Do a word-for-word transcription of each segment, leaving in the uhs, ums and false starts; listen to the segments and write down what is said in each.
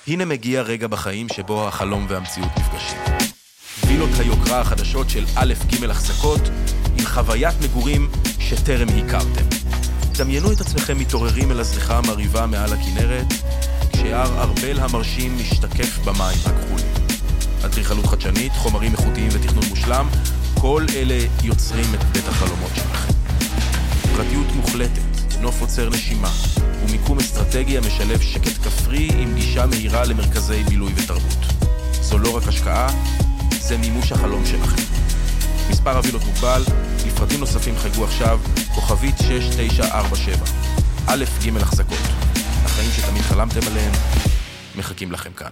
הנה מגיע רגע בחיים שבו החלום והמציאות נפגשים. וילות היוקרה החדשות של א' ג' החזקות, עם חוויית מגורים שטרם הכרתם. דמיינו את עצמכם מתעוררים אל הזריחה המריבה מעל הכנרת, כשהר ארבל המרשים משתקף במים הכחולים. אדריכלות חדשנית, חומרים איכותיים ותכנון מושלם, כל אלה יוצרים את בית החלומות שלכם. פרטיות מוחלטת, נוף עוצר נשימה, ומיקום אסטרטגי המשלב שקט כפרי עם גישה מהירה למרכזי בילוי ותרבות. זו לא רק השקעה, זה מימוש החלום שלכם. מספר הווילות מוגבל, לפרטים נוספים חייגו עכשיו, כוכבית שש תשע ארבע שבע. א' ג' החזקות. החיים שתמיד חלמתם עליהם, מחכים לכם כאן.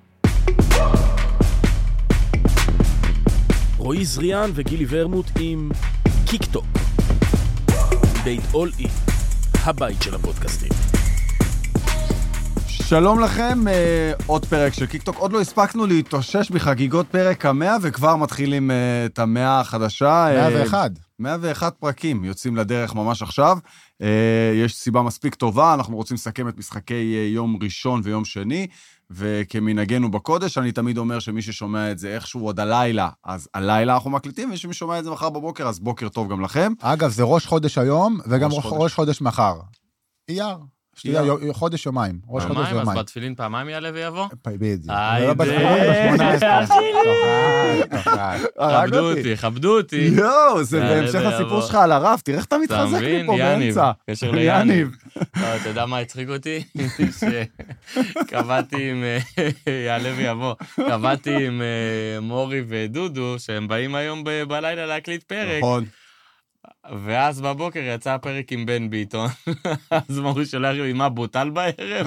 רועי זריאן וגילי ורמוט עם קיקטוק. בית אול אי, הבית של הפודקאסטים. שלום לכם, עוד פרק של קיקטוק. עוד לא הספקנו להתאושש בחגיגות פרק המאה, וכבר מתחילים את המאה החדשה. מאה ואחת. מאה ואחת פרקים יוצאים לדרך ממש עכשיו. יש סיבה מספיק טובה, אנחנו רוצים לסכם את משחקי יום ראשון ויום שני, וכמנהגנו בקודש, אני תמיד אומר שמי ששומע את זה איכשהו עוד הלילה, אז הלילה אנחנו מקליטים, ומי ששומע את זה מחר בבוקר, אז בוקר טוב גם לכם. אגב, זה ראש חודש היום, וגם ראש, חודש. ראש חודש מחר. אייר. שתהיה חודש יומיים. ראש חודש פעמיים, יומיים. אז בתפילין פעמיים יעלה ויבוא? בדיוק. היי, כבדו אותי, כבדו אותי. יואו, זה בהמשך הסיפור שלך על הרב, תראה איך אתה מתחזק לי פה באמצע. קשר ליאניב. אתה יודע מה הצחיק אותי? שקבעתי עם, יעלה ויבוא, קבעתי עם מורי ודודו, שהם באים היום בלילה להקליט פרק. נכון. ואז בבוקר יצא הפרק עם בן ביטון, אז מורי שולח לי, מה, בוטל בערב?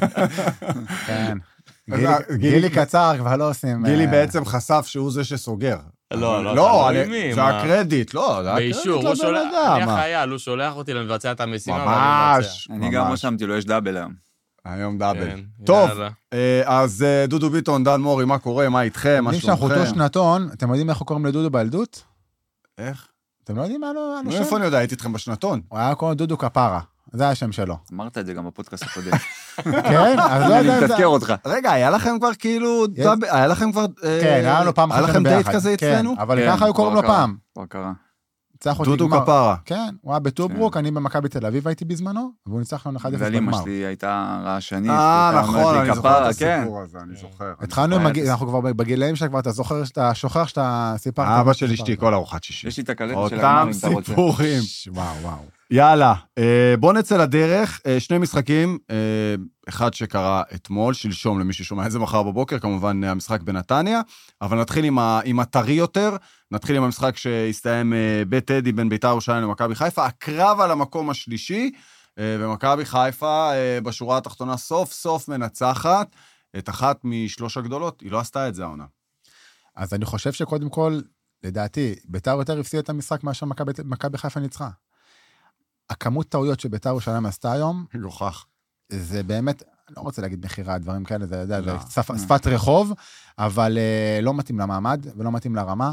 כן. גילי קצר, כבר לא עושים... גילי בעצם חשף שהוא זה שסוגר. לא, לא, לא, זה הקרדיט, לא, זה הקרדיט באישור, לבן אדם. אני החייל, הוא שולח אותי לבצע את המשימה, ממש, אני גם רשמתי לו, יש דאבל היום. היום דאבל. טוב, אז דודו ביטון, דן מורי, מה קורה, מה איתכם, מה אם שלומכם? שאנחנו אותו שנתון, אתם יודעים איך הוא קוראים לדודו בילדות? איך? אתם לא יודעים מה לו שם? איפה אני יודע, הייתי איתכם בשנתון. הוא היה קוראים דודו כפרה, זה היה השם שלו. אמרת את זה גם בפודקאסט הקודם. כן? אז לא יודע... אני מתזכר אותך. רגע, היה לכם כבר כאילו, היה לכם כבר... כן, היה לנו פעם היה לכם דייט כזה אצלנו? אבל ככה היו קוראים לו פעם. כבר קרה. דודו כפרה. כן, הוא היה בטוברוק, אני במכבי בתל אביב הייתי בזמנו, והוא ניצח לנו אחד אפס בגמר. ואלימא שלי הייתה רעשנית. אה, נכון, אני זוכר את הסיפור הזה, אני זוכר. התחלנו, אנחנו כבר בגילאים שכבר אתה זוכר, שאתה שוכח שאתה סיפרת. אבא של אשתי כל ארוחת שישי. יש לי את הקלטת של הגמר אם אתה רוצה. אותם סיפורים. וואו, וואו. יאללה, בוא נצא לדרך, שני משחקים, אחד שקרה אתמול, שלשום למי ששומע את זה מחר בבוקר, כמובן המשחק בנתניה, אבל נתחיל עם, ה, עם הטרי יותר, נתחיל עם המשחק שהסתיים בטדי בין בית"ר ירושלים למכבי חיפה, הקרב על המקום השלישי, ומכבי חיפה בשורה התחתונה סוף סוף מנצחת, את אחת משלוש הגדולות, היא לא עשתה את זה העונה. אז אני חושב שקודם כל, לדעתי, בית"ר יותר הפסיד את המשחק מאשר מכבי חיפה ניצחה. הכמות טעויות שבית"ר ירושלים עשתה היום, יוכח. זה באמת, אני לא רוצה להגיד מחירה, דברים כאלה, זה, זה, זה שפת רחוב, אבל לא מתאים למעמד ולא מתאים לרמה.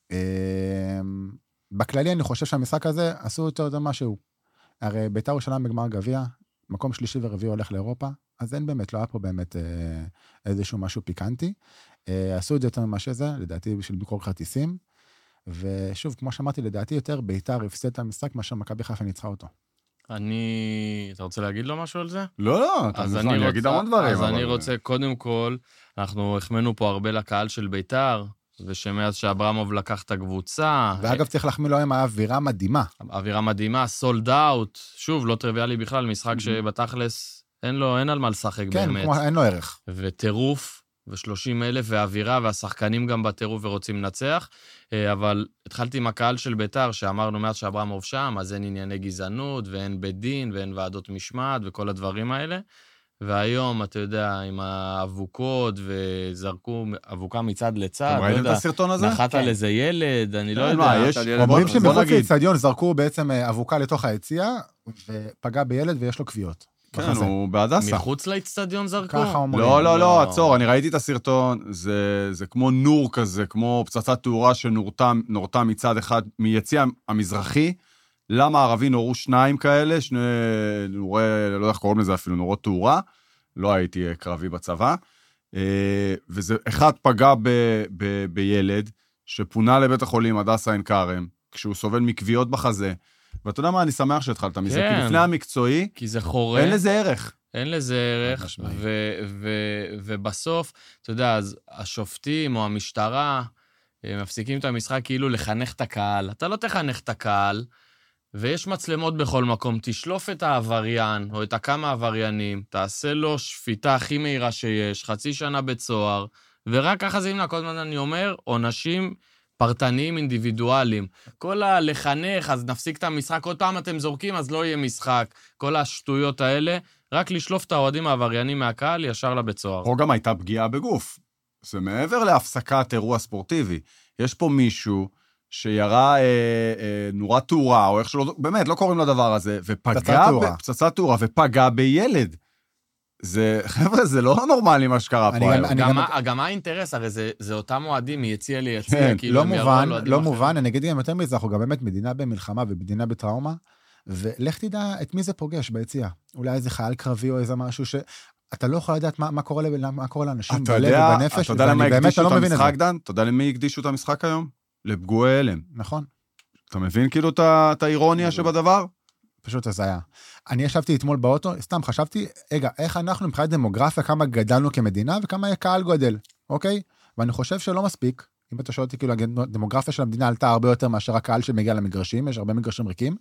בכללי אני חושב שהמשחק הזה עשו יותר יותר משהו. הרי בית"ר ירושלים בגמר גביע, מקום שלישי ורביעי הולך לאירופה, אז אין באמת, לא היה פה באמת איזשהו משהו פיקנטי. עשו את זה יותר ממה שזה, לדעתי בשביל ביקור כרטיסים, ושוב, כמו שאמרתי, לדעתי יותר בית"ר הפסיד את המשחק מאשר מכבי חיפה ניצחה אותו. אני... אתה רוצה להגיד לו משהו על זה? לא, לא, אתה מוזמן, אני אגיד המון דברים. אז אני רוצה, קודם כל, אנחנו החמנו פה הרבה לקהל של בית"ר, ושמאז שאברמוב לקח את הקבוצה... ואגב, צריך להחמיא לו היום, האווירה מדהימה. האווירה מדהימה, סולד אאוט, שוב, לא טריוויאלי בכלל, משחק שבתכלס אין לו, אין על מה לשחק באמת. כן, אין לו ערך. וטירוף. ו-שלושים אלף והאווירה, והשחקנים גם בטירוף ורוצים לנצח, אבל התחלתי עם הקהל של בית"ר, שאמרנו מאז שאברמוב שם, אז אין ענייני גזענות, ואין בית דין, ואין ועדות משמעת, וכל הדברים האלה, והיום, אתה יודע, עם האבוקות, וזרקו אבוקה מצד לצד, אתם ראיתם את הסרטון הזה? נחת על איזה ילד, אני לא יודע. אומרים שבחוץ לאצטדיון זרקו בעצם אבוקה לתוך היציאה, ופגע בילד ויש לו קביעות. כן, הוא בהדסה. מחוץ לאצטדיון זרקו? ככה אומרים. לא, לא, לא, עצור, אני ראיתי את הסרטון, זה, זה כמו נור כזה, כמו פצצת תאורה שנורתה מצד אחד, מיציע המזרחי, למה הערבי נורו שניים כאלה, שני נורי, לא יודע איך קוראים לזה אפילו, נורות תאורה, לא הייתי קרבי בצבא, וזה אחד פגע ב, ב, בילד, שפונה לבית החולים הדסה עין כרם, כשהוא סובל מקביעות בחזה, ואתה יודע מה, אני שמח שהתחלת מזה, כן. כי לפני המקצועי, כי זה חורה. אין לזה ערך. אין לזה ערך, ו- ו- ובסוף, אתה יודע, אז השופטים או המשטרה, הם מפסיקים את המשחק כאילו לחנך את הקהל. אתה לא תחנך את הקהל, ויש מצלמות בכל מקום, תשלוף את העבריין, או את הכמה עבריינים, תעשה לו שפיטה הכי מהירה שיש, חצי שנה בצוהר, ורק ככה זה ימנע, כל הזמן אני אומר, עונשים פרטניים אינדיבידואליים. כל הלחנך, אז נפסיק את המשחק, עוד פעם אתם זורקים, אז לא יהיה משחק. כל השטויות האלה, רק לשלוף את האוהדים העבריינים מהקהל, ישר לבית סוהר. פה גם הייתה פגיעה בגוף. זה מעבר להפסקת אירוע ספורטיבי. יש פה מישהו שירה אה, אה, נורת תאורה, או איך שלא, באמת, לא קוראים לדבר הזה, ופגע, פצצת תאורה, ופגע בילד. זה, חבר'ה, זה לא נורמלי מה שקרה פה היום. גם, גם... גם האינטרס, הרי זה, זה אותם מועדים מיציע ליציע, כן, כאילו לא מובן, לא מובן, אני אגיד גם יותר מזה, אנחנו גם באמת מדינה במלחמה ומדינה בטראומה, ולך תדע את מי זה פוגש ביציע. אולי איזה חייל קרבי או איזה משהו ש... אתה לא יכול לדעת מה, מה קורה, מה קורה לאנשים בלב ובנפש, אתה יודע למה הקדישו את המשחק, דן? אתה יודע למי הקדישו את המשחק היום? לפגועי הלם. נכון. אתה מבין כאילו את האירוניה שבדבר? פשוט הזיה. אני ישבתי אתמול באוטו, סתם חשבתי, רגע, איך אנחנו מבחינת דמוגרפיה, כמה גדלנו כמדינה וכמה קהל גודל, אוקיי? ואני חושב שלא מספיק, אם אתה שואל אותי, כאילו, הדמוגרפיה של המדינה עלתה הרבה יותר מאשר הקהל שמגיע למגרשים, יש הרבה מגרשים ריקים,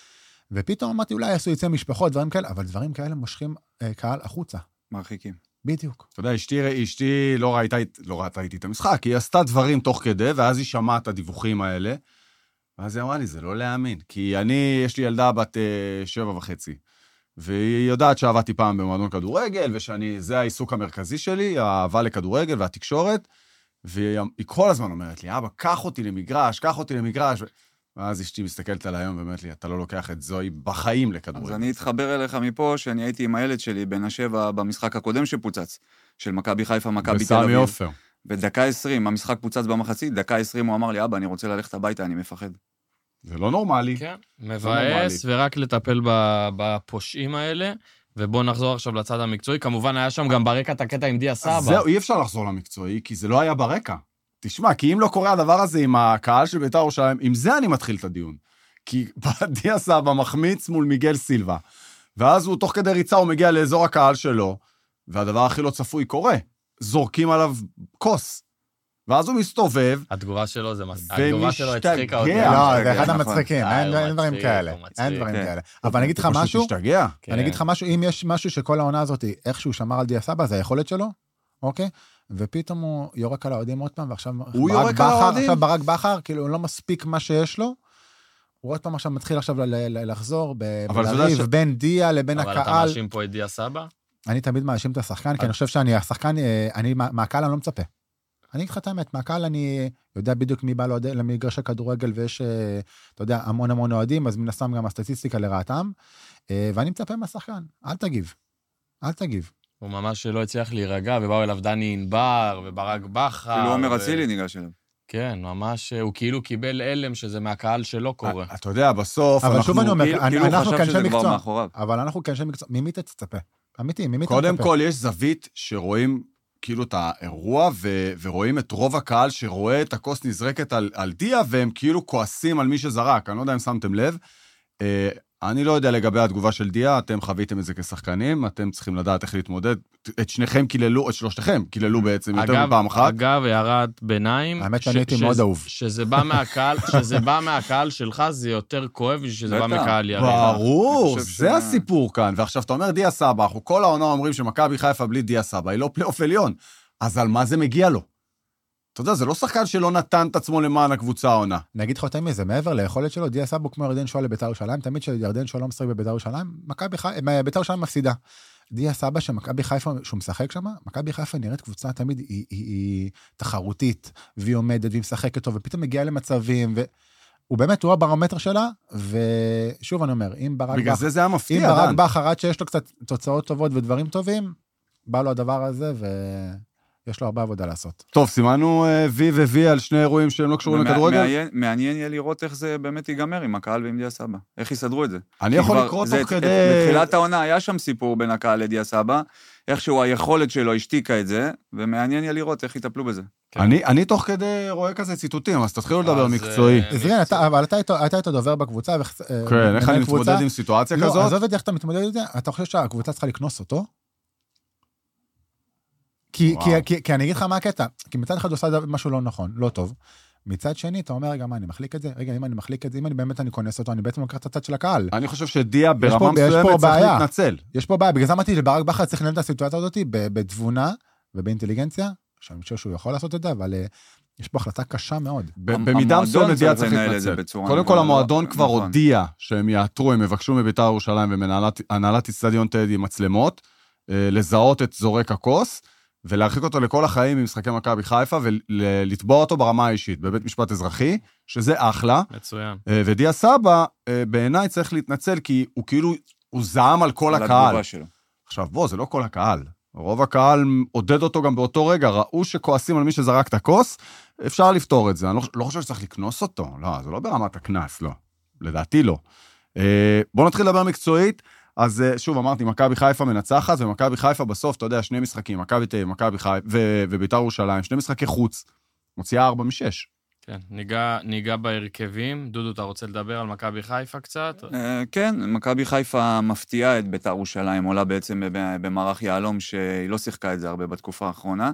ופתאום אמרתי, אולי יעשו יצא משפחות, דברים כאלה, אבל דברים כאלה מושכים אה, קהל החוצה. מרחיקים. בדיוק. אתה יודע, אשתי, אשתי לא ראיתה, לא ראתה איתי את המשחק, היא עשתה דברים תוך כדי, ואז היא שמעה את הדיווחים האלה, ואז היא אמרה לי, זה לא להאמין, כי אני, יש לי ילדה בת אה, שבע וחצי, והיא יודעת שעבדתי פעם במועדון כדורגל, ושאני, זה העיסוק המרכזי שלי, האהבה לכדורגל והתקשורת, והיא כל הזמן אומרת לי, אבא, קח אותי למגרש, קח אותי למגרש, ואז אשתי מסתכלת על היום, ואומרת לי, אתה לא לוקח את זוהי בחיים לכדורגל. אז אני אתחבר אליך מפה, שאני הייתי עם הילד שלי, בן השבע, במשחק הקודם שפוצץ, של מכבי חיפה, מכבי תל אביב. עופר. ודקה עשרים, המשחק פוצץ במחצית, דקה עשרים הוא אמר לי, אבא, אני רוצה ללכת הביתה, אני מפחד. זה לא נורמלי. כן, מבאס, ורק לטפל בפושעים האלה, ובואו נחזור עכשיו לצד המקצועי. כמובן, היה שם גם ברקע את הקטע עם דיה סבא. זהו, אי אפשר לחזור למקצועי, כי זה לא היה ברקע. תשמע, כי אם לא קורה הדבר הזה עם הקהל של בית"ר ירושלים, עם זה אני מתחיל את הדיון. כי דיה סבא מחמיץ מול מיגל סילבה, ואז הוא תוך כדי ריצה, הוא מגיע לאזור הקהל שלו, והדבר הכי לא צפוי קורה. זורקים עליו כוס. ואז הוא מסתובב. התגובה שלו זה מס... התגובה שלו הצחיקה אותי. לא, זה אחד המצחיקים, אין דברים כאלה. אין דברים כאלה. אבל אני אגיד לך משהו, אני אגיד לך משהו, אם יש משהו שכל העונה הזאת, איכשהו שמר על דיה סבא, זה היכולת שלו, אוקיי? ופתאום הוא יורק על האוהדים עוד פעם, ועכשיו הוא יורק על האוהדים? עכשיו ברק בכר, כאילו לא מספיק מה שיש לו, הוא עוד פעם עכשיו מתחיל עכשיו לחזור, בלריב בין דיה לבין הקהל. אבל אתה מאשים פה את דיה סבא? אני תמיד מאשים את השחקן, כי אני חושב שאני, השחקן, אני, מהקהל אני לא מצפה. אני אגיד לך את האמת, מהקהל אני יודע בדיוק מי בא למגרש הכדורגל, ויש, אתה יודע, המון המון אוהדים, אז מן הסתם גם הסטטיסטיקה לרעתם, ואני מצפה מהשחקן, אל תגיב, אל תגיב. הוא ממש לא הצליח להירגע, ובאו אליו דני ענבר, וברק בכר. כאילו עומר אצילי ניגש אליו. כן, ממש, הוא כאילו קיבל אלם שזה מהקהל שלא קורה. אתה יודע, בסוף אבל שוב אני אומר, אנחנו כאנשי מקצוע, מאחוריו. אבל אנחנו כאנשי מקצוע, ממי תצפה? אמיתי, ממי תצפה? קודם כל, יש זווית שרואים כאילו את האירוע, ו- ורואים את רוב הקהל שרואה את הכוס נזרקת על, על דיה, והם כאילו כועסים על מי שזרק. אני לא יודע אם שמתם לב. אה, אני לא יודע לגבי התגובה של דיה, אתם חוויתם את זה כשחקנים, אתם צריכים לדעת איך להתמודד. את שניכם קיללו, את שלושתכם קיללו בעצם יותר מפעם אחת. אגב, הערת ביניים, האמת שאני הייתי מאוד אהוב. שזה בא מהקהל, שזה בא מהקהל שלך, זה יותר כואב, שזה בא מקהל יריב. ברור, זה הסיפור כאן. ועכשיו אתה אומר דיה סבא, אנחנו כל העונה אומרים שמכבי חיפה בלי דיה סבא, היא לא פלייאוף עליון. אז על מה זה מגיע לו? אתה יודע, זה לא שחקן שלא נתן את עצמו למען הקבוצה העונה. אני אגיד לך יותר מזה, מעבר ליכולת שלו, דיה סבא כמו ירדן שואה לבית"ר ירושלים, תמיד שירדן שואה לא משחק בבית"ר ירושלים, בית"ר ירושלים מפסידה. דיה סבא שמכבי חיפה, שהוא משחק שם, מכבי חיפה נראית קבוצה תמיד היא, היא, היא תחרותית, והיא עומדת, והיא משחקת טוב, ופתאום מגיעה למצבים, והוא באמת, הוא הברומטר שלה, ושוב אני אומר, אם ברק בגלל זה זה היה מפתיע, אם ברק בכר, עד שיש לו קצת תוצאות טובות ודברים טובים, בא לו הדבר הזה, ו... יש לו הרבה עבודה לעשות. טוב, סימנו וי ו-וי על שני אירועים שהם לא קשורים לכדורגל. מעניין יהיה לראות איך זה באמת ייגמר עם הקהל ועם דיה סבא. איך יסדרו את זה. אני יכול לקרוא תוך כדי... בתחילת העונה היה שם סיפור בין הקהל לדיה סבא, איכשהו היכולת שלו השתיקה את זה, ומעניין יהיה לראות איך יטפלו בזה. אני תוך כדי רואה כזה ציטוטים, אז תתחילו לדבר מקצועי. זרין, אבל אתה היית דובר בקבוצה. כן, איך אני מתמודד עם סיטואציה כזאת? לא, עזוב את איך אתה מתמודד עם זה, אתה חושב שהקבוצה צריכה לקנוס אותו? כי, כי, כי, כי אני אגיד לך מה הקטע, כי מצד אחד עושה משהו לא נכון, לא טוב. מצד שני, אתה אומר, רגע, מה, אני מחליק את זה? רגע, אם אני מחליק את זה, אם אני באמת אני כונס אותו, אני בעצם לוקח את הצד של הקהל. אני חושב שדיה ברמה מסוימת צריך להתנצל. יש פה בעיה, בגלל זה אמרתי לברק בכר צריך לנהל את הסיטואציה הזאת בתבונה ובאינטליגנציה, שאני חושב שהוא יכול לעשות את זה, אבל יש פה החלטה קשה מאוד. במידה מסוימת דיה צריך להתנצל. קודם כל, המועדון כבר הודיע שהם יעתרו, הם יבקשו מבית"ר ירושלים ומנהלת אצטדיון טדי מצלמות, לזהות את זורק הכוס, ולהרחיק אותו לכל החיים ממשחקי מכבי חיפה, ולתבוע אותו ברמה האישית, בבית משפט אזרחי, שזה אחלה. מצוין. ודיה סבא, בעיניי צריך להתנצל, כי הוא כאילו, הוא זעם על כל הקהל. עכשיו, בוא, זה לא כל הקהל. רוב הקהל עודד אותו גם באותו רגע, ראו שכועסים על מי שזרק את הכוס, אפשר לפתור את זה. אני לא, לא חושב שצריך לקנוס אותו, לא, זה לא ברמת הכנס, לא. לדעתי לא. בואו נתחיל לדבר מקצועית, אז שוב אמרתי, מכבי חיפה מנצחת, ומכבי חיפה בסוף, אתה יודע, שני משחקים, מכבי תל אביב, מכבי חיפה ובית"ר ירושלים, שני משחקי חוץ, מוציאה ארבע משש. כן, ניגע, ניגע בהרכבים. דודו, אתה רוצה לדבר על מכבי חיפה קצת? כן, מכבי חיפה מפתיעה את בית"ר ירושלים, עולה בעצם במערך יהלום, שהיא לא שיחקה את זה הרבה בתקופה האחרונה,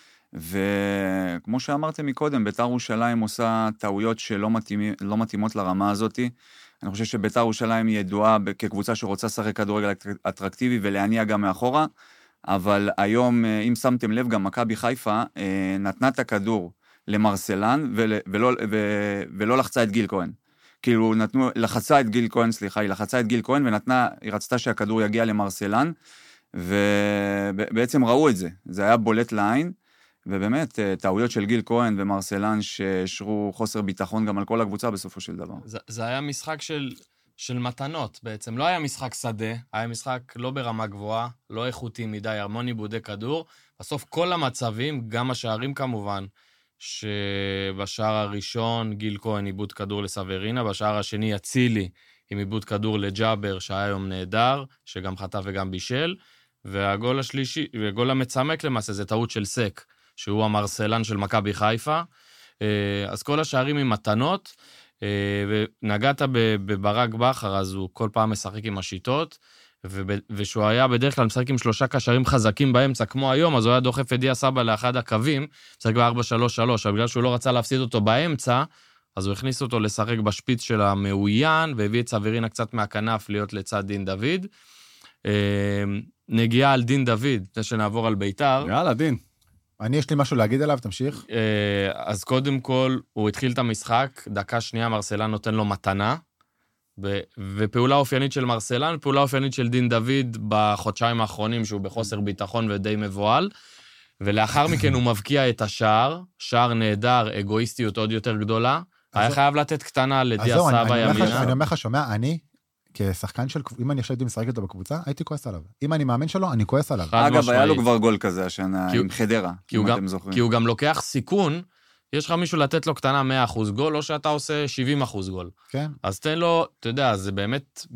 וכמו שאמרתם מקודם, בית"ר ירושלים עושה טעויות שלא מתאימות, לא מתאימות לרמה הזאת. אני חושב שבית"ר ירושלים היא ידועה כקבוצה שרוצה לשחק כדורגל אטרקטיבי ולהניע גם מאחורה, אבל היום, אם שמתם לב, גם מכבי חיפה נתנה את הכדור למרסלן ולא, ולא לחצה את גיל כהן. כאילו נתנו, לחצה את גיל כהן, סליחה, היא לחצה את גיל כהן ונתנה, היא רצתה שהכדור יגיע למרסלן, ובעצם ראו את זה. זה היה בולט לעין, ובאמת, טעויות של גיל כהן ומרסלן שהשרו חוסר ביטחון גם על כל הקבוצה בסופו של דבר. זה, זה היה משחק של, של מתנות בעצם, לא היה משחק שדה, היה משחק לא ברמה גבוהה, לא איכותי מדי, המון עיבודי כדור, בסוף כל המצבים, גם השערים כמובן, שבשער הראשון גיל כהן עיבוד כדור לסברינה, בשער השני יצילי עם עיבוד כדור לג'אבר, שהיה יום נהדר, שגם חטף וגם בישל, והגול השלישי, והגול המצמק למעשה, זה טעות של סק, שהוא המרסלן של מכבי חיפה. אז כל השערים עם מתנות, ונגעת בברק בכר, אז הוא כל פעם משחק עם השיטות, ושהוא היה בדרך כלל משחק עם שלושה קשרים חזקים באמצע, כמו היום, אז הוא היה דוחף את דיה סבא לאחד הקווים, משחק ב-ארבע שלוש שלוש, אבל בגלל שהוא לא רצה להפסיד אותו באמצע, אז הוא הכניס אותו לשחק בשפיץ של המאוין, והביא את סברינה קצת מהכנף להיות לצד דין דוד. נגיעה על דין דוד, לפני שנעבור על ביתר. יאללה, דין. אני, יש לי משהו להגיד עליו, תמשיך. אז קודם כל, הוא התחיל את המשחק, דקה שנייה מרסלן נותן לו מתנה, ופעולה אופיינית של מרסלן, פעולה אופיינית של דין דוד בחודשיים האחרונים, שהוא בחוסר ביטחון ודי מבועל, ולאחר מכן הוא מבקיע את השער, שער נהדר, אגואיסטיות עוד יותר גדולה, היה חייב לתת קטנה לדיה סבא ימינה. אני אומר לך, שומע, אני... כשחקן של, אם אני ישבתי משחק איתו בקבוצה, הייתי כועס עליו. אם אני מאמן שלו, אני כועס עליו. אגב, היה לו כבר גול כזה השנה עם חדרה, אם אתם זוכרים. כי הוא גם לוקח סיכון, יש לך מישהו לתת לו קטנה מאה אחוז גול, או שאתה עושה שבעים אחוז גול. כן. אז תן לו, אתה יודע, זה באמת,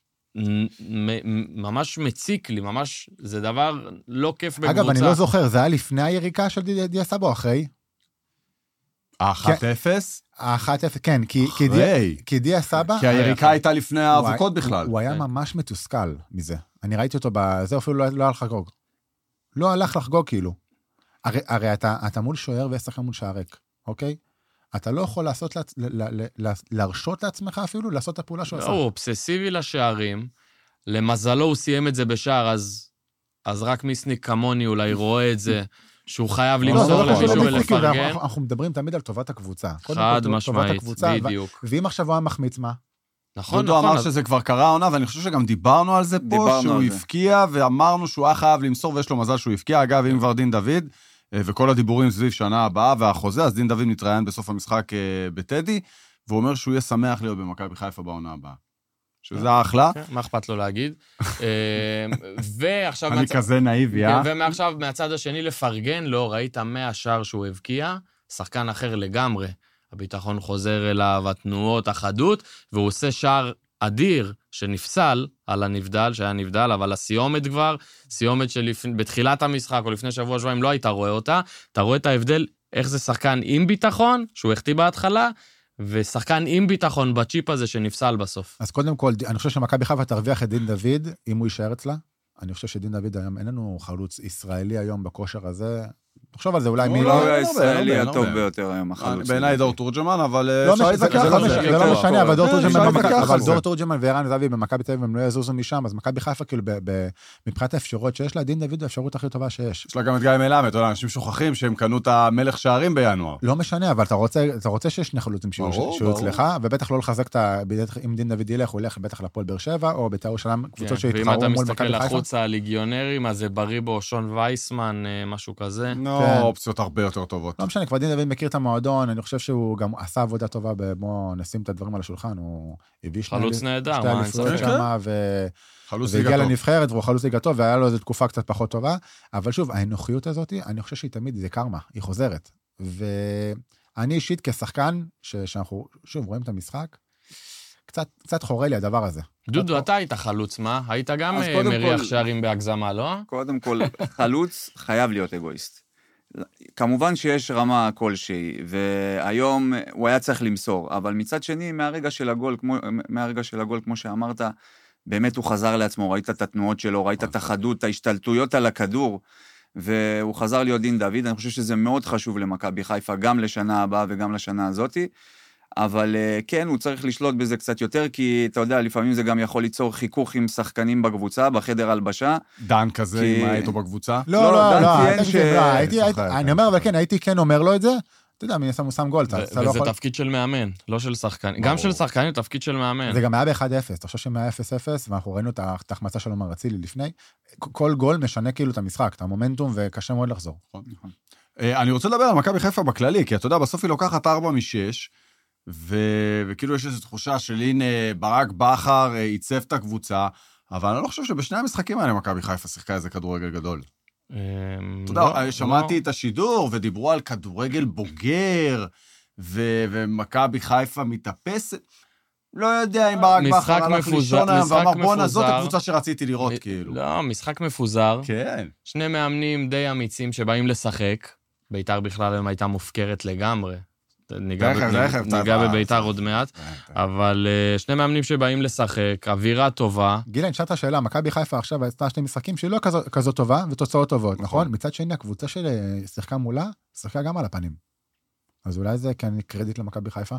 ממש מציק לי, ממש, זה דבר לא כיף בקבוצה. אגב, אני לא זוכר, זה היה לפני היריקה של דיה סבא או אחרי? אחת אפס? אחת אפס, כן, כי דיה סבא... כי היריקה הייתה לפני האבוקות בכלל. הוא היה ממש מתוסכל מזה. אני ראיתי אותו בזה, אפילו לא הלך לחגוג. לא הלך לחגוג כאילו. הרי אתה מול שוער ועשך מול שערק, אוקיי? אתה לא יכול לעשות, להרשות לעצמך אפילו, לעשות את הפעולה שהוא עשה. הוא אובססיבי לשערים, למזלו הוא סיים את זה בשער, אז רק מיסניק כמוני אולי רואה את זה, שהוא חייב למסור למישהו ולפרגן. אנחנו מדברים תמיד על טובת הקבוצה. חד משמעית, בדיוק. ואם עכשיו הוא היה מחמיץ מה? נכון, דודו אמר שזה כבר קרה עונה, ואני חושב שגם דיברנו על זה פה, שהוא הפקיע, ואמרנו שהוא היה חייב למסור, ויש לו מזל שהוא הפקיע. אגב, אם כבר דין דוד, וכל הדיבורים סביב שנה הבאה, והחוזה, אז דין דוד מתראיין בסוף המשחק בטדי, והוא אומר שהוא יהיה שמח להיות במכבי חיפה בעונה הבאה. שזה אחלה. מה אכפת לו להגיד? ועכשיו... אני כזה נאיבי, אה? ומעכשיו, מהצד השני, לפרגן לו, ראית מהשאר שהוא הבקיע, שחקן אחר לגמרי. הביטחון חוזר אליו, התנועות, החדות, והוא עושה שער אדיר שנפסל על הנבדל, שהיה נבדל, אבל הסיומת כבר, סיומת שבתחילת המשחק או לפני שבוע שבועיים לא היית רואה אותה, אתה רואה את ההבדל, איך זה שחקן עם ביטחון, שהוא החטיא בהתחלה, ושחקן עם ביטחון בצ'יפ הזה שנפסל בסוף. אז קודם כל, אני חושב שמכבי חיפה תרוויח את דין דוד, אם הוא יישאר אצלה. אני חושב שדין דוד היום, אין לנו חלוץ ישראלי היום בכושר הזה. תחשוב על זה, אולי מי... הוא לא הישראלי הטוב ביותר היום, החלוץ. בעיניי דור תורג'מן, אבל... זה לא משנה, אבל דור תורג'מן וערן זהבי במכבי תל אביב, הם לא יזוזו משם, אז מכבי חיפה, כאילו, מבחינת האפשרות שיש לה, דין דוד האפשרות הכי טובה שיש. יש לה גם את גיא מלמד, אתה יודע, אנשים שוכחים שהם קנו את המלך שערים בינואר. לא משנה, אבל אתה רוצה שיש שני חלוצים שיהיו אצלך, ובטח לא לחזק את ה... אם דין דוד ילך, הוא ילך בטח לפועל באר שבע, או בית"ר ירושלים, קבוצות שהתחרו מול מכבי חיפה. החוצה הליגיונרים, אז זה בריבו, שון וייסמן, משהו כזה. לא, אופציות הרבה יותר טובות. לא משנה, כבר דין דוד מכיר את המועדון, אני חושב שהוא גם עשה עבודה טובה, בוא נשים את הדברים על השולחן, הוא הביא שני אליפויות שם, והגיע לנבחרת, והוא חלוץ ליגה טוב, והיה לו איזו תקופה קצת פחות טובה, אבל שוב, האנוכיות הזאת, אני חושב שהיא תמיד, זה קרמה, היא חוזרת. ואני אישית כשחקן, שאנחנו, שוב, רואים את המשחק, קצת, קצת חורה לי הדבר הזה. דודו, אתה היית חלוץ, מה? היית גם מריח שערים בהגזמה, לא? קודם כל, חלוץ חייב להיות אגואיסט. כמובן שיש רמה כלשהי, והיום הוא היה צריך למסור, אבל מצד שני, מהרגע של הגול, כמו, מהרגע של הגול, כמו שאמרת, באמת הוא חזר לעצמו, ראית את התנועות שלו, ראית את החדות, את ההשתלטויות על הכדור, והוא חזר להיות דין דוד, אני חושב שזה מאוד חשוב למכבי חיפה, גם לשנה הבאה וגם לשנה הזאת, אבל כן, הוא צריך לשלוט בזה קצת יותר, כי אתה יודע, לפעמים זה גם יכול ליצור חיכוך עם שחקנים בקבוצה, בחדר הלבשה. דן כזה, אם היה איתו בקבוצה? לא, לא, לא, אני אומר, אבל כן, הייתי כן אומר לו את זה, אתה יודע, מי שם שם גול. וזה תפקיד של מאמן, לא של שחקן. גם של שחקנים, תפקיד של מאמן. זה גם היה ב-אחד אפס, אתה חושב שמה אפס אפס, ואנחנו ראינו את ההחמצה שלו מרצילי לפני, כל גול משנה כאילו את המשחק, את המומנטום, וקשה מאוד לחזור. אני רוצה לדבר על מכבי חיפה בכללי, כי אתה יודע, בסוף היא לוקחת ארבע משש, ו- וכאילו יש איזו תחושה של הנה ברק בכר ייצב את הקבוצה, אבל אני לא חושב שבשני המשחקים האלה מכבי חיפה שיחקה איזה כדורגל גדול. אתה יודע, שמעתי את השידור ודיברו על כדורגל בוגר, ו- ומכבי חיפה מתאפסת, לא יודע אם ברק בכר הלך לישון היום ואמר בונה, זאת הקבוצה שרציתי לראות כאילו. לא, משחק מפוזר. כן. שני מאמנים די אמיצים שבאים לשחק, בית"ר בכלל היום הייתה מופקרת לגמרי. ניגע בביתר עוד מעט, אבל שני מאמנים שבאים לשחק, אווירה טובה. גילה, נשאלת השאלה, מכבי חיפה עכשיו עשתה שני משחקים שהיא לא כזו טובה ותוצאות טובות, נכון? מצד שני, הקבוצה של שיחקה מולה, שיחקה גם על הפנים. אז אולי זה כן קרדיט למכבי חיפה?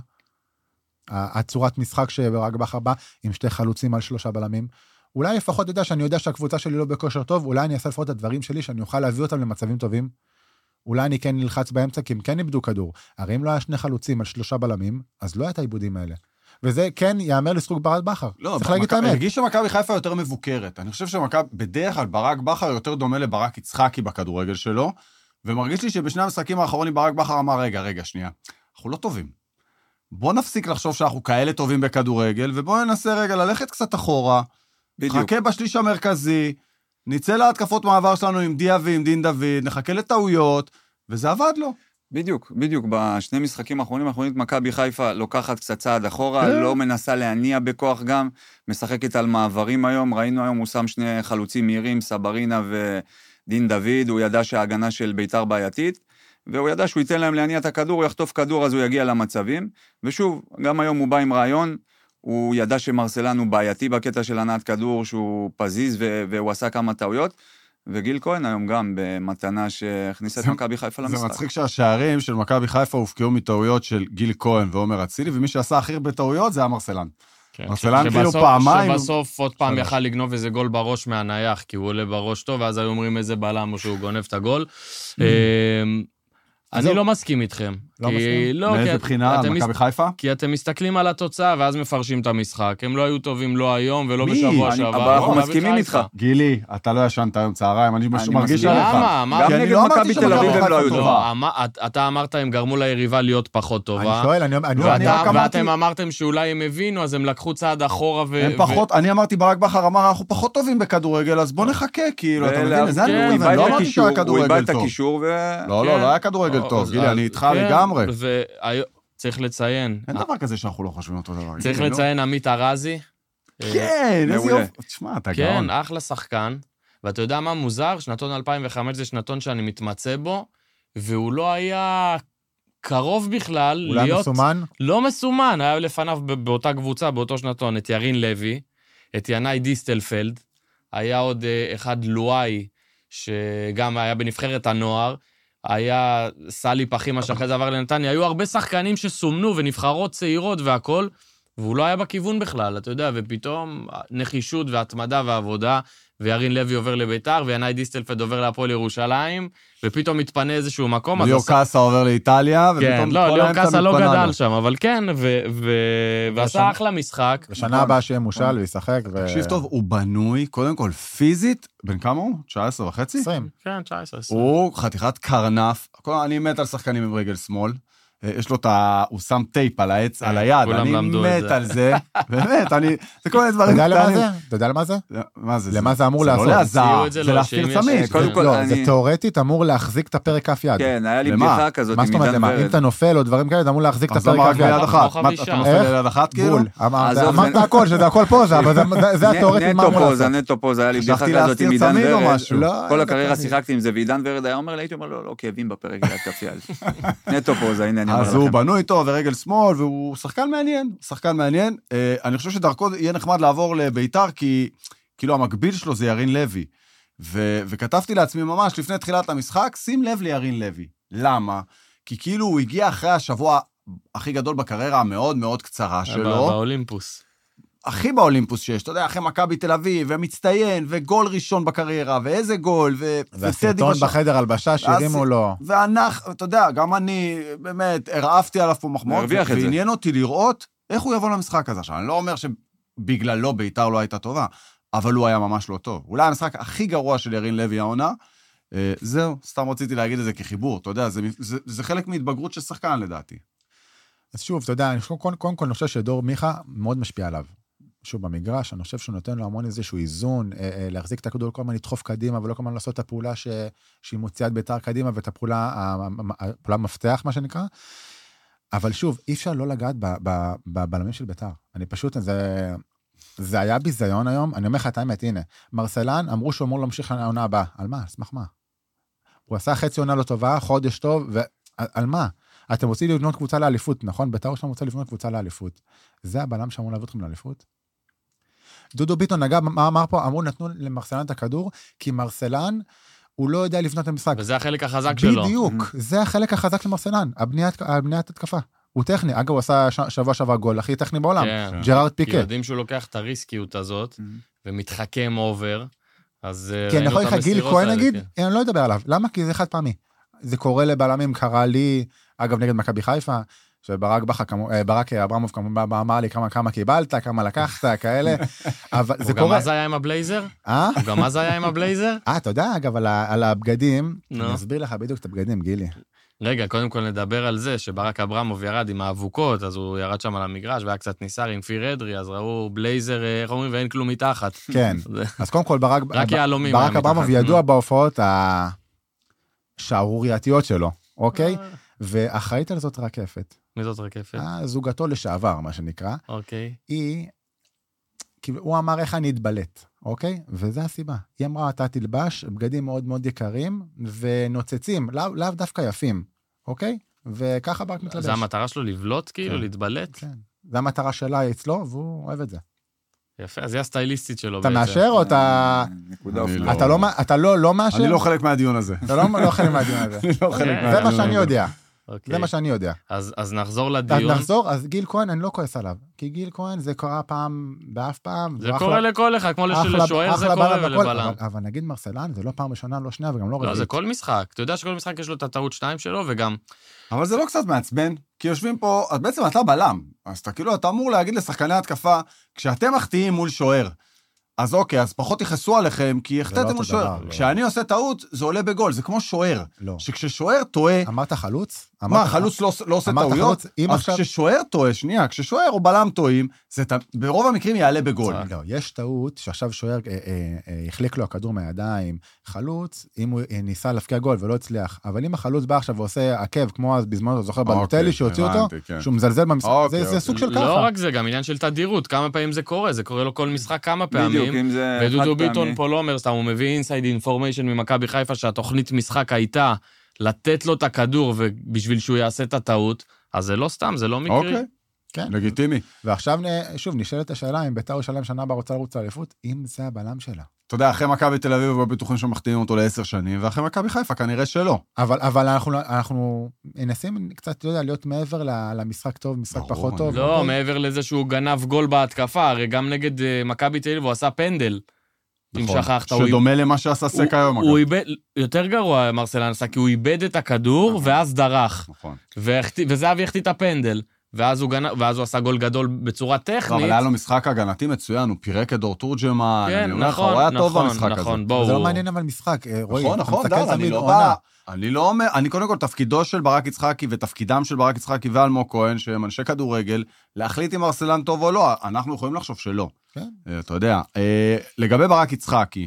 הצורת משחק שברק בכר בא עם שתי חלוצים על שלושה בלמים, אולי לפחות יודע שאני יודע שהקבוצה שלי לא בכושר טוב, אולי אני אעשה לפחות את הדברים שלי, שאני אוכל להביא אותם למצבים טובים. אולי אני כן נלחץ באמצע, כי הם כן איבדו כדור. הרי אם לא היה שני חלוצים על שלושה בלמים, אז לא היה את העיבודים האלה. וזה כן יאמר לסטרוק ברק בכר. לא, צריך להגיד את האמת. הרגיש שמכבי חיפה יותר מבוקרת. אני חושב שמכבי, בדרך כלל ברק בכר יותר דומה לברק יצחקי בכדורגל שלו, ומרגיש לי שבשני המשחקים האחרונים ברק בכר אמר, רגע, רגע, שנייה, אנחנו לא טובים. בוא נפסיק לחשוב שאנחנו כאלה טובים בכדורגל, ובוא ננסה רגע ללכת קצת אחורה, חכה בשליש המרכזי, ניצא להתקפות מעבר שלנו עם דיה ועם דין דוד, נחכה לטעויות, וזה עבד לו. בדיוק, בדיוק. בשני משחקים האחרונים, האחרונים, מכבי חיפה לוקחת קצת צעד אחורה, לא מנסה להניע בכוח גם, משחקת על מעברים היום, ראינו היום, הוא שם שני חלוצים מהירים, סברינה ודין דוד, הוא ידע שההגנה של בית"ר בעייתית, והוא ידע שהוא ייתן להם להניע את הכדור, הוא יחטוף כדור, אז הוא יגיע למצבים, ושוב, גם היום הוא בא עם רעיון, הוא ידע שמרסלן הוא בעייתי בקטע של הנעת כדור, שהוא פזיז והוא עשה כמה טעויות, וגיל כהן היום גם במתנה שהכניסה את מכבי חיפה למשחק. זה מצחיק שהשערים של מכבי חיפה הופקעו מטעויות של גיל כהן ועומר אצילי, ומי שעשה הכי הרבה טעויות זה היה מרסלן. מרסלן כאילו פעמיים. שבסוף עוד פעם יכל לגנוב איזה גול בראש מהנייח, כי הוא עולה בראש טוב, ואז היו אומרים איזה בלם או שהוא גונב את הגול. אני לא מסכים איתכם. לא כי- מסכים? לא, מאיזה כי בחינה? אתם מכבי מס- חיפה? כי אתם מסתכלים על התוצאה, ואז מפרשים את המשחק. הם לא היו טובים לא היום ולא מי? בשבוע אני- שעבר. אבל אנחנו מכבי מסכימים חיפה. איתך. גילי, אתה לא ישנת היום צהריים, אני אני מרגיש מסכים. עליך. למה? מה- גם כי אני נגד לא אמרתי מכבי תל שמכבי אביב הם חיפה לא היו טובה. טובה. לא, אמר- את- אתה אמרת, הם גרמו ליריבה להיות פחות אני טובה. שואל, אני אני- לא, אני ואתה- רק אמרתי- ואתם אמרתם שאולי הם הבינו, אז הם לקחו צעד אחורה ו... הם ו- פחות, אני אמרתי, ברק בכר אמר, אנחנו פחות טובים בכדורגל, אז בוא נחכה, כאילו, אתה מבין? לזה אני כן, אומר, הוא אני איבד לא את אמרתי הקישור, שהיה הוא איבד כדורגל את טוב. הקישור ו... לא, לא, כן. לא היה כדורגל טוב, אז- גילי, אני אז- איתך כן, לגמרי. וצריך לציין, אין דבר כזה שאנחנו לא חושבים אותו דבר. צריך גילי, נו. לציין עמית ארזי. כן, איזה מעולה. יופי. תשמע, אתה כן, גאון. אחלה שחקן. ואתה יודע מה מוזר? שנתון אלפיים וחמש זה שנתון שאני מתמצא בו, והוא לא היה קרוב בכלל אולי להיות... מסומן? לא מסומן, היה לפניו ב- באותה קבוצה, באותו שנתון, את ירין לוי, את ינאי דיסטלפלד, היה עוד אה, אחד לואי, שגם היה בנבחרת הנוער, היה סלי פחימה שאחרי זה עבר לנתניה, היו הרבה שחקנים שסומנו ונבחרות צעירות והכל, והוא לא היה בכיוון בכלל, אתה יודע, ופתאום נחישות והתמדה ועבודה, וירין לוי עובר לביתר, וינאי דיסטלפלד עובר להפועל ירושלים, ופתאום מתפנה איזשהו מקום. אז ליאור עשה- קאסה עובר לאיטליה, כן, ופתאום לא, כל ליאור האמצע קאסה לא מתפנה גדל לו. שם, אבל כן, ו- ו- ועשה אחלה משחק. בשנה הבאה שיהיה מושל וישחק. ו- תקשיב טוב, הוא בנוי, קודם כל פיזית, בן כמה הוא? תשע עשרה וחצי? עשרים. כן, תשע עשרה עשרים. הוא חתיכת קרנף, אני מת על שחקנים עם רגל שמאל, יש לו את ה... הוא שם טייפ על העץ, על היד, כולם אני למדו את מת זה. על זה, באמת, אני... זה כל מיני אתה דברים יודע למה קטנים. זה? אתה יודע למה זה? מה זה? למה זה אמור לעשות? זה לא הוציאו לעזר, את זה זה לו, להסתיר שאם יש- צמיד. קודם כל, לא, אני- זה תיאורטית אמור להחזיק את הפרק כף יד. כן, היה לי למה? בדיחה כזאת מה עם זאת אומרת, עידן למה? אם ורד. אתה נופל או דברים כאלה, זה אמור להחזיק את אז למה הפרק רק כף יד. ביד אחת? כמו מה, חמישה. אתה נופל איך? ליד אחת כאילו? בול. אמר- עזוב, אמרת זה- הכל, שזה הכל פוזה, אבל זה- זה התיאורטית מה נטו אמור פוזה, לעשות. נטו פוזה, היה לי בדיחה חשבתי כזאת להסתיר עם עידן צמיד או ורד. משהו. לא, כל לא הקריירה דקה. שיחקתי עם זה, ועידן ורד היה אומר לי, הייתי אומר לו, לא, כאבים בפרק יד כף יד. נטו פוזה, הנה אני אומר אז הוא לכם. בנוי טוב ורגל שמאל, והוא שחקן מעניין, שחקן מעניין. אה, אני חושב שדרכו יהיה נחמד לעבור לביתר, כי כאילו המקביל שלו זה ירין לוי. ו- וכתבתי לעצמי ממש לפני תחילת המשחק, שים לב לירין לוי. למה? כי כאילו הוא הגיע אחרי השבוע הכי גדול בקריירה המאוד מאוד קצרה שלו. באולימפוס. הכי באולימפוס שיש, אתה יודע, אחרי מכבי תל אביב, ומצטיין, וגול ראשון בקריירה, ואיזה גול, ו... והסרטון בשער. בחדר הלבשה שהרימו לו. ואנחנו, אתה יודע, גם אני, באמת, הרעפתי עליו פה מחמאות, הרוויח את זה. ועניין אותי לראות איך הוא יבוא למשחק הזה. עכשיו, אני לא אומר שבגללו ביתר לא הייתה טובה, אבל הוא היה ממש לא טוב. אולי המשחק הכי גרוע של ירין לוי העונה, אה, זהו, סתם רציתי להגיד את זה כחיבור, אתה יודע, זה, זה, זה חלק מהתבגרות של שחקן לדעתי. אז שוב, אתה יודע, אני חושב- קודם קודם כל אני חושב שדור מיכה מאוד משפיע עליו. שוב, במגרש, אני חושב שהוא נותן לו המון איזשהו איזון, אה, אה, להחזיק את הכדור, כל הזמן לדחוף קדימה, ולא כל הזמן לעשות את הפעולה ש... שהיא מוציאה את ביתר קדימה, ואת הפעולה, ה- ה- הפעולה מפתח, מה שנקרא. אבל שוב, אי אפשר לא לגעת ב- ב- בבלמים של ביתר. אני פשוט, זה... זה היה ביזיון היום, אני אומר לך את האמת, הנה, מרסלן, אמרו שהוא אמור להמשיך לעונה הבאה. על מה? על סמך מה? הוא עשה חצי עונה לא טובה, חודש טוב, ועל על מה? אתם רוצים לבנות קבוצה לאליפות, נכון? ביתר שלנו רוצה לבנות קבוצה לאליפות. זה הבלם שאמור להביא אתכם לאליפות? דודו ביטון נגע, מה אמר פה? אמרו, נתנו למרסלן את הכדור, כי מרסלן, הוא לא יודע לבנות את המשחק. וזה החלק החזק שלו. בדיוק, זה החלק החזק של מרסלן, הבניית, הבניית התקפה. הוא טכני, אגב, הוא עשה ש- שבוע שעבר גול, הכי טכני בעולם. כן. ג'רארד כי פיקה. יודעים שהוא לוקח את הריסקיות הזאת, ומתחכם אובר, אז אה, כן, ראינו יכול את לך גיל המסירות כהן האלה, נגיד, כן. אני לא אדבר עליו. למה? כי זה חד פעמי. זה קורה לבלמים, קרה לי, אגב, נגד מכבי חיפה, שברק בכר, כמו- אה, ברק אברמוב כמובן אמר לי כמה כמה קיבלת, כמה לקחת, כאלה, אבל זה הוא גם קורה. אז היה עם הבלייזר? אה? הוא גם אז היה עם הבלייזר? אה, אתה יודע, אגב, על ה- על הבגדים, נו. אני אסביר לך בדיוק את הבגדים, גילי. רגע, קודם כל נדבר על זה, שברק אברמוב ירד עם האבוקות, אז הוא ירד שם על המגרש, והיה קצת ניסר עם פיר אדרי, אז ראו בלייזר, אה, איך אומרים, ואין כלום מתחת. כן. זה- אז קודם כל, ברק רק יהלומים ברק היה אברמוב מתחת. ידוע בהופעות השערורייתיות שלו, אוקיי? ואחראית על זאת רקפת. מי זאת רקפת? אה, זוגתו לשעבר, מה שנקרא. אוקיי. היא, כאילו, הוא אמר איך אני אתבלט, אוקיי? וזה הסיבה. היא אמרה, אתה תלבש בגדים מאוד מאוד יקרים ונוצצים, לאו לאו דווקא יפים, אוקיי? וככה ברק מתלבש. זה המטרה שלו לבלוט, כאילו, כן. להתבלט? כן. זה המטרה שלה אצלו, והוא אוהב את זה. יפה, אז היא הסטייליסטית שלו אתה בעצם. מאשר או אתה... נקודה אני אופנה. לא. אתה לא, אתה לא, לא מאשר? אני לא חלק מהדיון הזה. אתה לא, לא חלק מהדיון הזה. אני לא חלק כן. מהדיון זה מה שאני הזה. יודע. זה מה שאני יודע. אז, אז נחזור לדיון. אז נחזור, אז גיל כהן, אני לא כועס עליו. כי גיל כהן זה קרה פעם באף פעם. זה קורה לכל אחד, כמו לשוער זה קורה ולבלם. אבל נגיד מרסלן, זה לא פעם ראשונה, לא שנייה, וגם לא רביעית. לא, זה כל משחק. אתה יודע שכל משחק יש לו את הטעות שתיים שלו, וגם... אבל זה לא קצת מעצבן, כי יושבים פה, אז בעצם אתה בלם. אז אתה כאילו, אתה אמור להגיד לשחקני התקפה, כשאתם מחטיאים מול שוער, אז אוקיי, אז פחות יחסו עליכם, כי החטאתם מול שוער. כשאני עושה טעות, זה עולה בגול, זה כמו שוער. לא. שכששוער טועה... אמרת חלוץ? מה, חלוץ לא עושה טעויות? אז כששוער טועה, שנייה, כששוער או בלם טועים, זה ברוב המקרים יעלה בגול. לא, יש טעות שעכשיו שוער החליק לו הכדור מהידיים, חלוץ, אם הוא ניסה להפקיע גול ולא הצליח, אבל אם החלוץ בא עכשיו ועושה עקב, כמו אז בזמן, זוכר בלוטלי שהוציא אותו, שהוא מזלזל במשחק, זה סוג של ככה. לא רק זה, גם עניין של תדירות, כמה פעמים זה קורה, זה קורה לו כל משחק כמה פעמים, ודודו ביטון פה לא אומר סתם, הוא מביא אינסייד אינפורמיישן ממכבי חיפה שהתוכנית משחק הייתה לתת לו את הכדור ובשביל שהוא יעשה את הטעות, אז זה לא סתם, זה לא מקרי. אוקיי, כן. לגיטימי. ועכשיו, שוב, נשאלת השאלה, אם בית"ר ירושלים שנה הבאה רוצה לרוץ לאליפות, אם זה הבלם שלה. אתה יודע, אחרי מכבי תל אביב בטוחים שמחתימים אותו לעשר שנים, ואחרי מכבי חיפה כנראה שלא. אבל, אבל אנחנו, אנחנו מנסים קצת, אתה יודע, להיות מעבר למשחק טוב, משחק פחות טוב. לא, מעבר לזה שהוא גנב גול בהתקפה, הרי גם נגד מכבי תל אביב הוא עשה פנדל. נכון, שדומה למה שעשה סק היום. הוא איבד, יותר גרוע מרסלן עשה, כי הוא איבד את הכדור ואז דרך. נכון. וזהבי החטיא את הפנדל. ואז הוא, גנ... ואז הוא עשה גול גדול בצורה טכנית. אבל היה לו משחק הגנתי מצוין, הוא פירק את דור תורג'מן, כן, נכון, הוא היה נכון, טוב במשחק נכון, הזה. בואו. זה לא מעניין אבל משחק, רואי. נכון, נכון, דן, אני לא בא, אני לא אומר, אני קודם כל תפקידו של ברק יצחקי ותפקידם של ברק יצחקי ואלמוג כהן, שהם אנשי כדורגל, להחליט אם ארסלן טוב או לא, אנחנו יכולים לחשוב שלא. כן. אתה יודע, לגבי ברק יצחקי,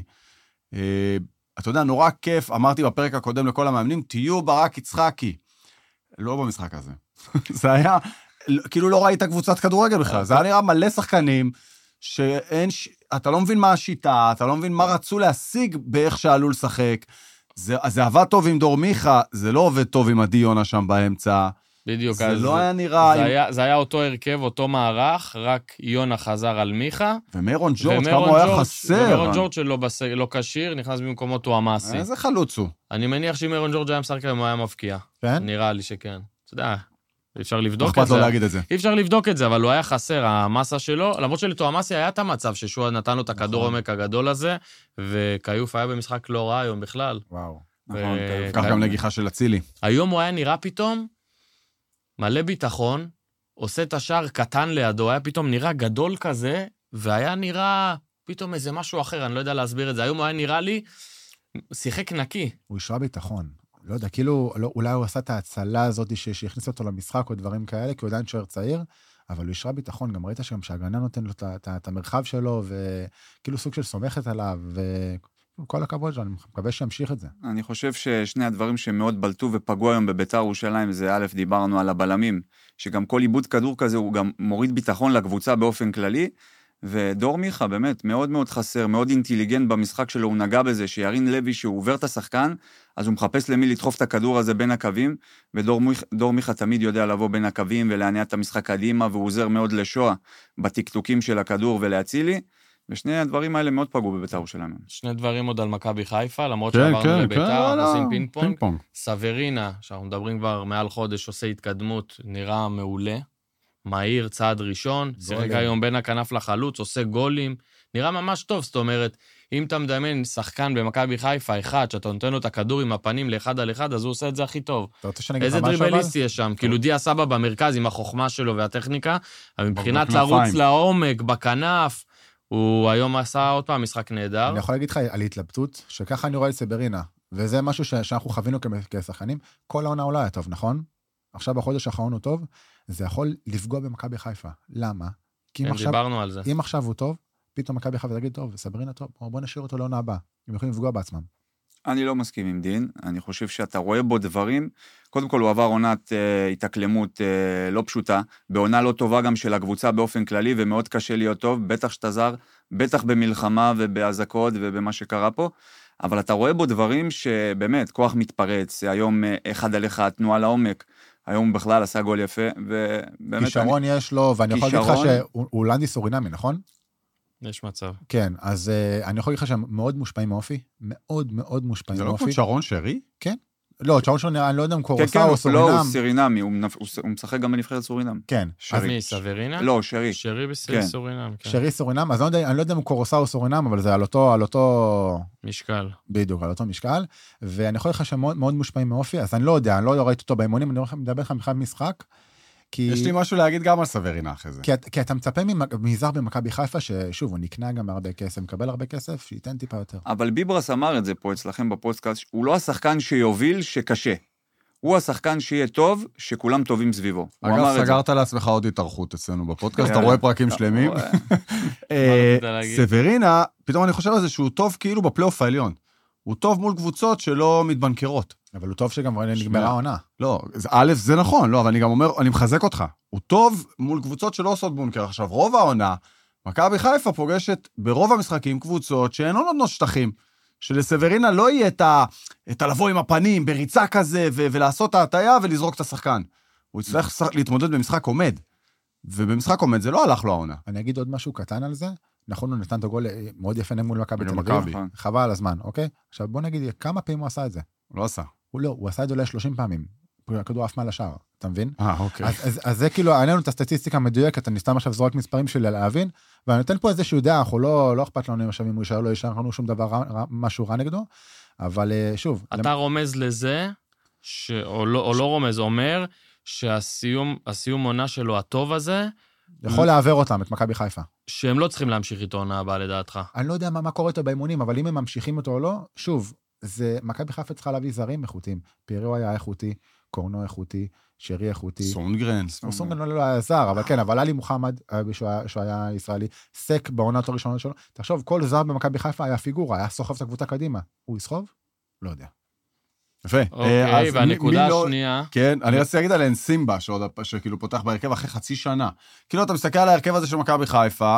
אתה יודע, נורא כיף, אמרתי בפרק הקודם לכל המאמנים, תהיו ברק יצחקי. לא במשחק הזה. זה היה... כאילו לא ראית קבוצת כדורגל בכלל, זה היה נראה מלא שחקנים, שאין, אתה לא מבין מה השיטה, אתה לא מבין מה רצו להשיג באיך שעלו לשחק, זה, זה עבד טוב עם דור מיכה, זה לא עובד טוב עם עדי יונה שם באמצע, בדיוק, זה לא היה נראה... זה, עם... היה, זה היה אותו הרכב, אותו מערך, רק יונה חזר על מיכה, ומרון ג'ורג' כמה הוא היה חסר. ומרון ג'ורג' שלא בס... לא קשיר, נכנס במקומו תואמאסי. איזה חלוץ הוא. אני מניח שאם מרון ג'ורג' היה משחק הוא היה מבקיע. כן? נראה לי שכן. אתה יודע, אי אפשר לבדוק את זה. זה. לא להגיד את זה. אי אפשר לבדוק את זה, אבל הוא היה חסר, המסה שלו, למרות שלתואמאסי היה את המצב ששועה נתן לו את הכדור עומק הגדול הזה, וקיוף היה במשחק לא רע היום בכלל. וואו. נכון, כך גם נגיחה של אצילי. היום הוא היה נראה פתאום מלא ביטחון, עושה את השער קטן לידו, היה פתאום נראה גדול כזה, והיה נראה פתאום איזה משהו אחר, אני לא יודע להסביר את זה. היום הוא היה נראה לי, שיחק נקי. הוא ישרה ביטחון. לא יודע, כאילו, לא, אולי הוא עשה את ההצלה הזאת שהכניס אותו למשחק או דברים כאלה, כי הוא עדיין שוער צעיר, אבל הוא ישרה ביטחון, גם ראית שגם שהגנה נותן לו את המרחב שלו, וכאילו סוג של סומכת עליו, וכל הכבוד שלו, אני מקווה שימשיך את זה. אני חושב ששני הדברים שמאוד בלטו ופגעו היום בבית"ר ירושלים, זה א', דיברנו על הבלמים, שגם כל איבוד כדור כזה, הוא גם מוריד ביטחון לקבוצה באופן כללי, ודור מיכה באמת מאוד מאוד חסר, מאוד אינטליגנט במשחק שלו, הוא נגע בזה, שירין לוי שהוא עובר את השחקן, אז הוא מחפש למי לדחוף את הכדור הזה בין הקווים, ודור מיכה תמיד יודע לבוא בין הקווים ולהניע את המשחק קדימה, והוא עוזר מאוד לשוע בטקטוקים של הכדור ולהצילי, ושני הדברים האלה מאוד פגעו בבית"ר ירושלים. שני דברים עוד על מכבי חיפה, למרות שעברנו לבית"ר, עושים פינג פונג. סברינה, שאנחנו מדברים כבר מעל חודש, עושה התקדמות, נראה מעולה. מהיר, צעד ראשון, שיחק היום בין הכנף לחלוץ, עושה גולים, נראה ממש טוב, זאת אומרת, אם אתה מדמיין שחקן במכבי חיפה אחד, שאתה נותן לו את הכדור עם הפנים לאחד על אחד, אז הוא עושה את זה הכי טוב. איזה דריבליסט יש שם? כאילו דיה סבא במרכז עם החוכמה שלו והטכניקה, אבל מבחינת לרוץ לעומק, בכנף, הוא היום עשה עוד פעם משחק נהדר. אני יכול להגיד לך על התלבטות, שככה אני רואה את סברינה, וזה משהו שאנחנו חווינו כשחקנים, כל העונה אולי היה טוב, נכון? עכשיו בחודש האחרון הוא טוב, זה יכול לפגוע במכבי חיפה. למה? כי אם עכשיו, דיברנו על זה. אם עכשיו הוא טוב, פתאום מכבי חיפה תגיד, טוב, סברינה טוב, בוא נשאיר אותו לעונה הבאה. הם יכולים לפגוע בעצמם. אני לא מסכים עם דין, אני חושב שאתה רואה בו דברים, קודם כל הוא עבר עונת אה, התאקלמות אה, לא פשוטה, בעונה לא טובה גם של הקבוצה באופן כללי, ומאוד קשה להיות טוב, בטח שאתה זר, בטח במלחמה ובהזקות ובמה שקרה פה, אבל אתה רואה בו דברים שבאמת, כוח מתפרץ, היום אה, אחד על אחד, תנועה לעומק, היום בכלל עשה גול יפה, ובאמת... כישרון יש לו, ואני יכול להגיד לך שהוא הולנדי סורינמי, נכון? יש מצב. כן, אז uh, אני יכול להגיד לך שהם מאוד מושפעים מאופי, מאוד מאוד מושפעים מאופי. זה לא כמו שרון שרי? כן. לא, צ'אונשו, אני לא יודע אם כן, קורוסאו כן, או לא, סורינם. הוא סרינמי, הוא מנפ- הוא ס- הוא משחק גם בנבחרת סורינם. כן. אז מי, סברינה? לא, שרי. שרי כן. בסורינם, כן. שרי סורינם, אז אני לא יודע- אני לא יודע אם קורוסאו או סורינם, אבל זה על אותו, על אותו, משקל. בדיוק, על אותו משקל, ואני יכול לך שמאוד מאוד מושפעים מאופי, אז אני לא יודע, אני לא ראיתי אותו באימונים, אני מדבר לך מבחינת משחק, כי... יש לי משהו להגיד גם על סברינה אחרי זה. כי, כי אתה מצפה מזר במכבי חיפה, ששוב, הוא נקנה גם בהרבה כסף, מקבל הרבה כסף, שייתן טיפה יותר. אבל ביברס אמר את זה פה אצלכם בפודקאסט, הוא לא השחקן שיוביל שקשה. הוא השחקן שיהיה טוב, שכולם טובים סביבו. הוא אמר אגב, את זה. סגרת לעצמך עוד התארכות אצלנו בפודקאסט, אתה יאללה. רואה פרקים אתה שלמים. רואה. אה, רצית להגיד? סברינה, פתאום אני חושב על זה שהוא טוב כאילו בפלייאוף העליון. הוא טוב מול קבוצות שלא מתבנקרות. אבל הוא טוב שגם שנייה. נגמרה העונה. לא, זה- א', זה נכון, לא, אבל אני גם אומר, אני מחזק אותך. הוא טוב מול קבוצות שלא עושות בונקר. עכשיו, רוב העונה, מכבי חיפה פוגשת ברוב המשחקים קבוצות שהן לא נותנות שטחים. שלסברינה לא יהיה את, ה, את הלבוא עם הפנים, בריצה כזה, ו, ולעשות את ההטיה ולזרוק את השחקן. הוא יצטרך ש- להתמודד במשחק עומד. ובמשחק עומד זה לא הלך לו העונה. אני אגיד עוד משהו קטן על זה, נכון, הוא נתן את הגול מאוד יפה מול מכבי וגם תל אביב, מכבי. חבל על הזמן, אוקיי? עכשיו בוא נגיד, כמה פעמים הוא עשה את זה? הוא לא עשה. הוא לא, הוא עשה את זה אולי שלושים פעמים. הכדור עף מעל השער, אתה מבין? אה, אוקיי. אז, אז, אז זה כאילו, אין לנו את הסטטיסטיקה המדויקת, אני סתם עכשיו זורק מספרים שלי להבין, ואני נותן פה איזשהו דעה, אנחנו לא, לא אכפת לנו עכשיו אם הוא יישאר, לא יישאר, לנו שום דבר, רע, רע, משהו רע נגדו, אבל שוב. אתה למ... רומז לזה, ש... או, לא, או לא רומז, אומר שהסיום, הסיום עונה שלו הטוב הזה, יכול לעבר אותם, את מכבי חיפה. שהם לא צריכים להמשיך איתו עונה הבאה לדעתך. אני לא יודע מה, מה קורה איתו באימונים, אבל אם הם ממשיכים אותו או לא, שוב, זה, מכבי חיפה צריכה להביא זרים איכותיים. פירו היה איכותי, קורנו איכותי, שרי איכותי. סונגרן. סונגרן לא, לא היה זר, אבל כן, אבל עלי מוחמד, שהוא היה, שהוא היה ישראלי, סק בעונת הראשונה שלו. תחשוב, כל זר במכבי חיפה היה פיגורה, היה סוחב את הקבוצה קדימה. הוא יסחוב? לא יודע. יפה. אוקיי, והנקודה השנייה... כן, אני רציתי להגיד על אנסימבה, שכאילו פותח בהרכב אחרי חצי שנה. כאילו, אתה מסתכל על ההרכב הזה של מכבי חיפה,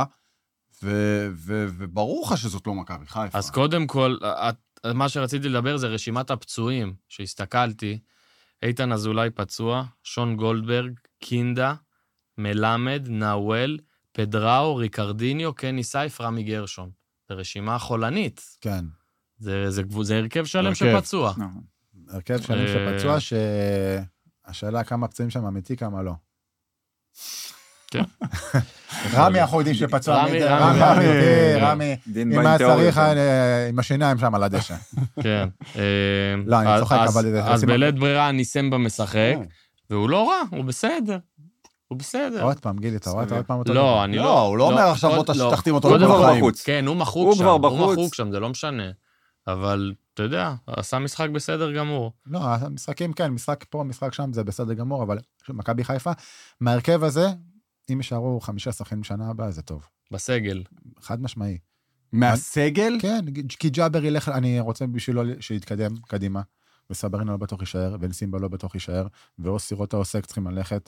וברור לך שזאת לא מכבי חיפה. אז קודם כל, מה שרציתי לדבר זה רשימת הפצועים, שהסתכלתי, איתן אזולאי פצוע, שון גולדברג, קינדה, מלמד, נאוול, פדראו, ריקרדיניו, קני סייף, רמי גרשון. זו רשימה חולנית. כן. זה, זה, זה הרכב שלם שפצוע. הרכב שלם שפצוע, שהשאלה כמה פצועים שם אמיתי, כמה לא. כן. רמי אנחנו יודעים שפצוע רמי, אמיתי, רמי, רמי, רמי, רמי, דין אם היה באינטאוריה. צריך, עם השיניים שם על הדשא. כן. לא, אני צוחק, אז- אבל... אז בלית ברירה ניסמבה משחק, והוא לא רע, הוא בסדר. הוא בסדר. עוד פעם, גילי, אתה רואה אתה עוד פעם אותו? לא, אני לא... לא, הוא לא אומר עכשיו בוא לא. תחתים אותו קודם לכל כל החיים. בחוץ. כן, הוא מחוק הוא שם, כבר הוא בחוץ. מחוק שם, זה לא משנה. אבל, אתה יודע, עשה משחק בסדר גמור. לא, המשחקים כן, משחק פה, משחק שם, זה בסדר גמור, אבל מכבי חיפה, מהרכב הזה, אם יישארו חמישה שחקנים שנה הבאה, זה טוב. בסגל. חד משמעי. מהסגל? כן, כי ג'אבר ילך, אני רוצה בשבילו שיתקדם קדימה, וסברינה לא בטוח יישאר, וניסימבה לא בטוח יישאר, ואוסי רוטה עוסק צריכים ללכת.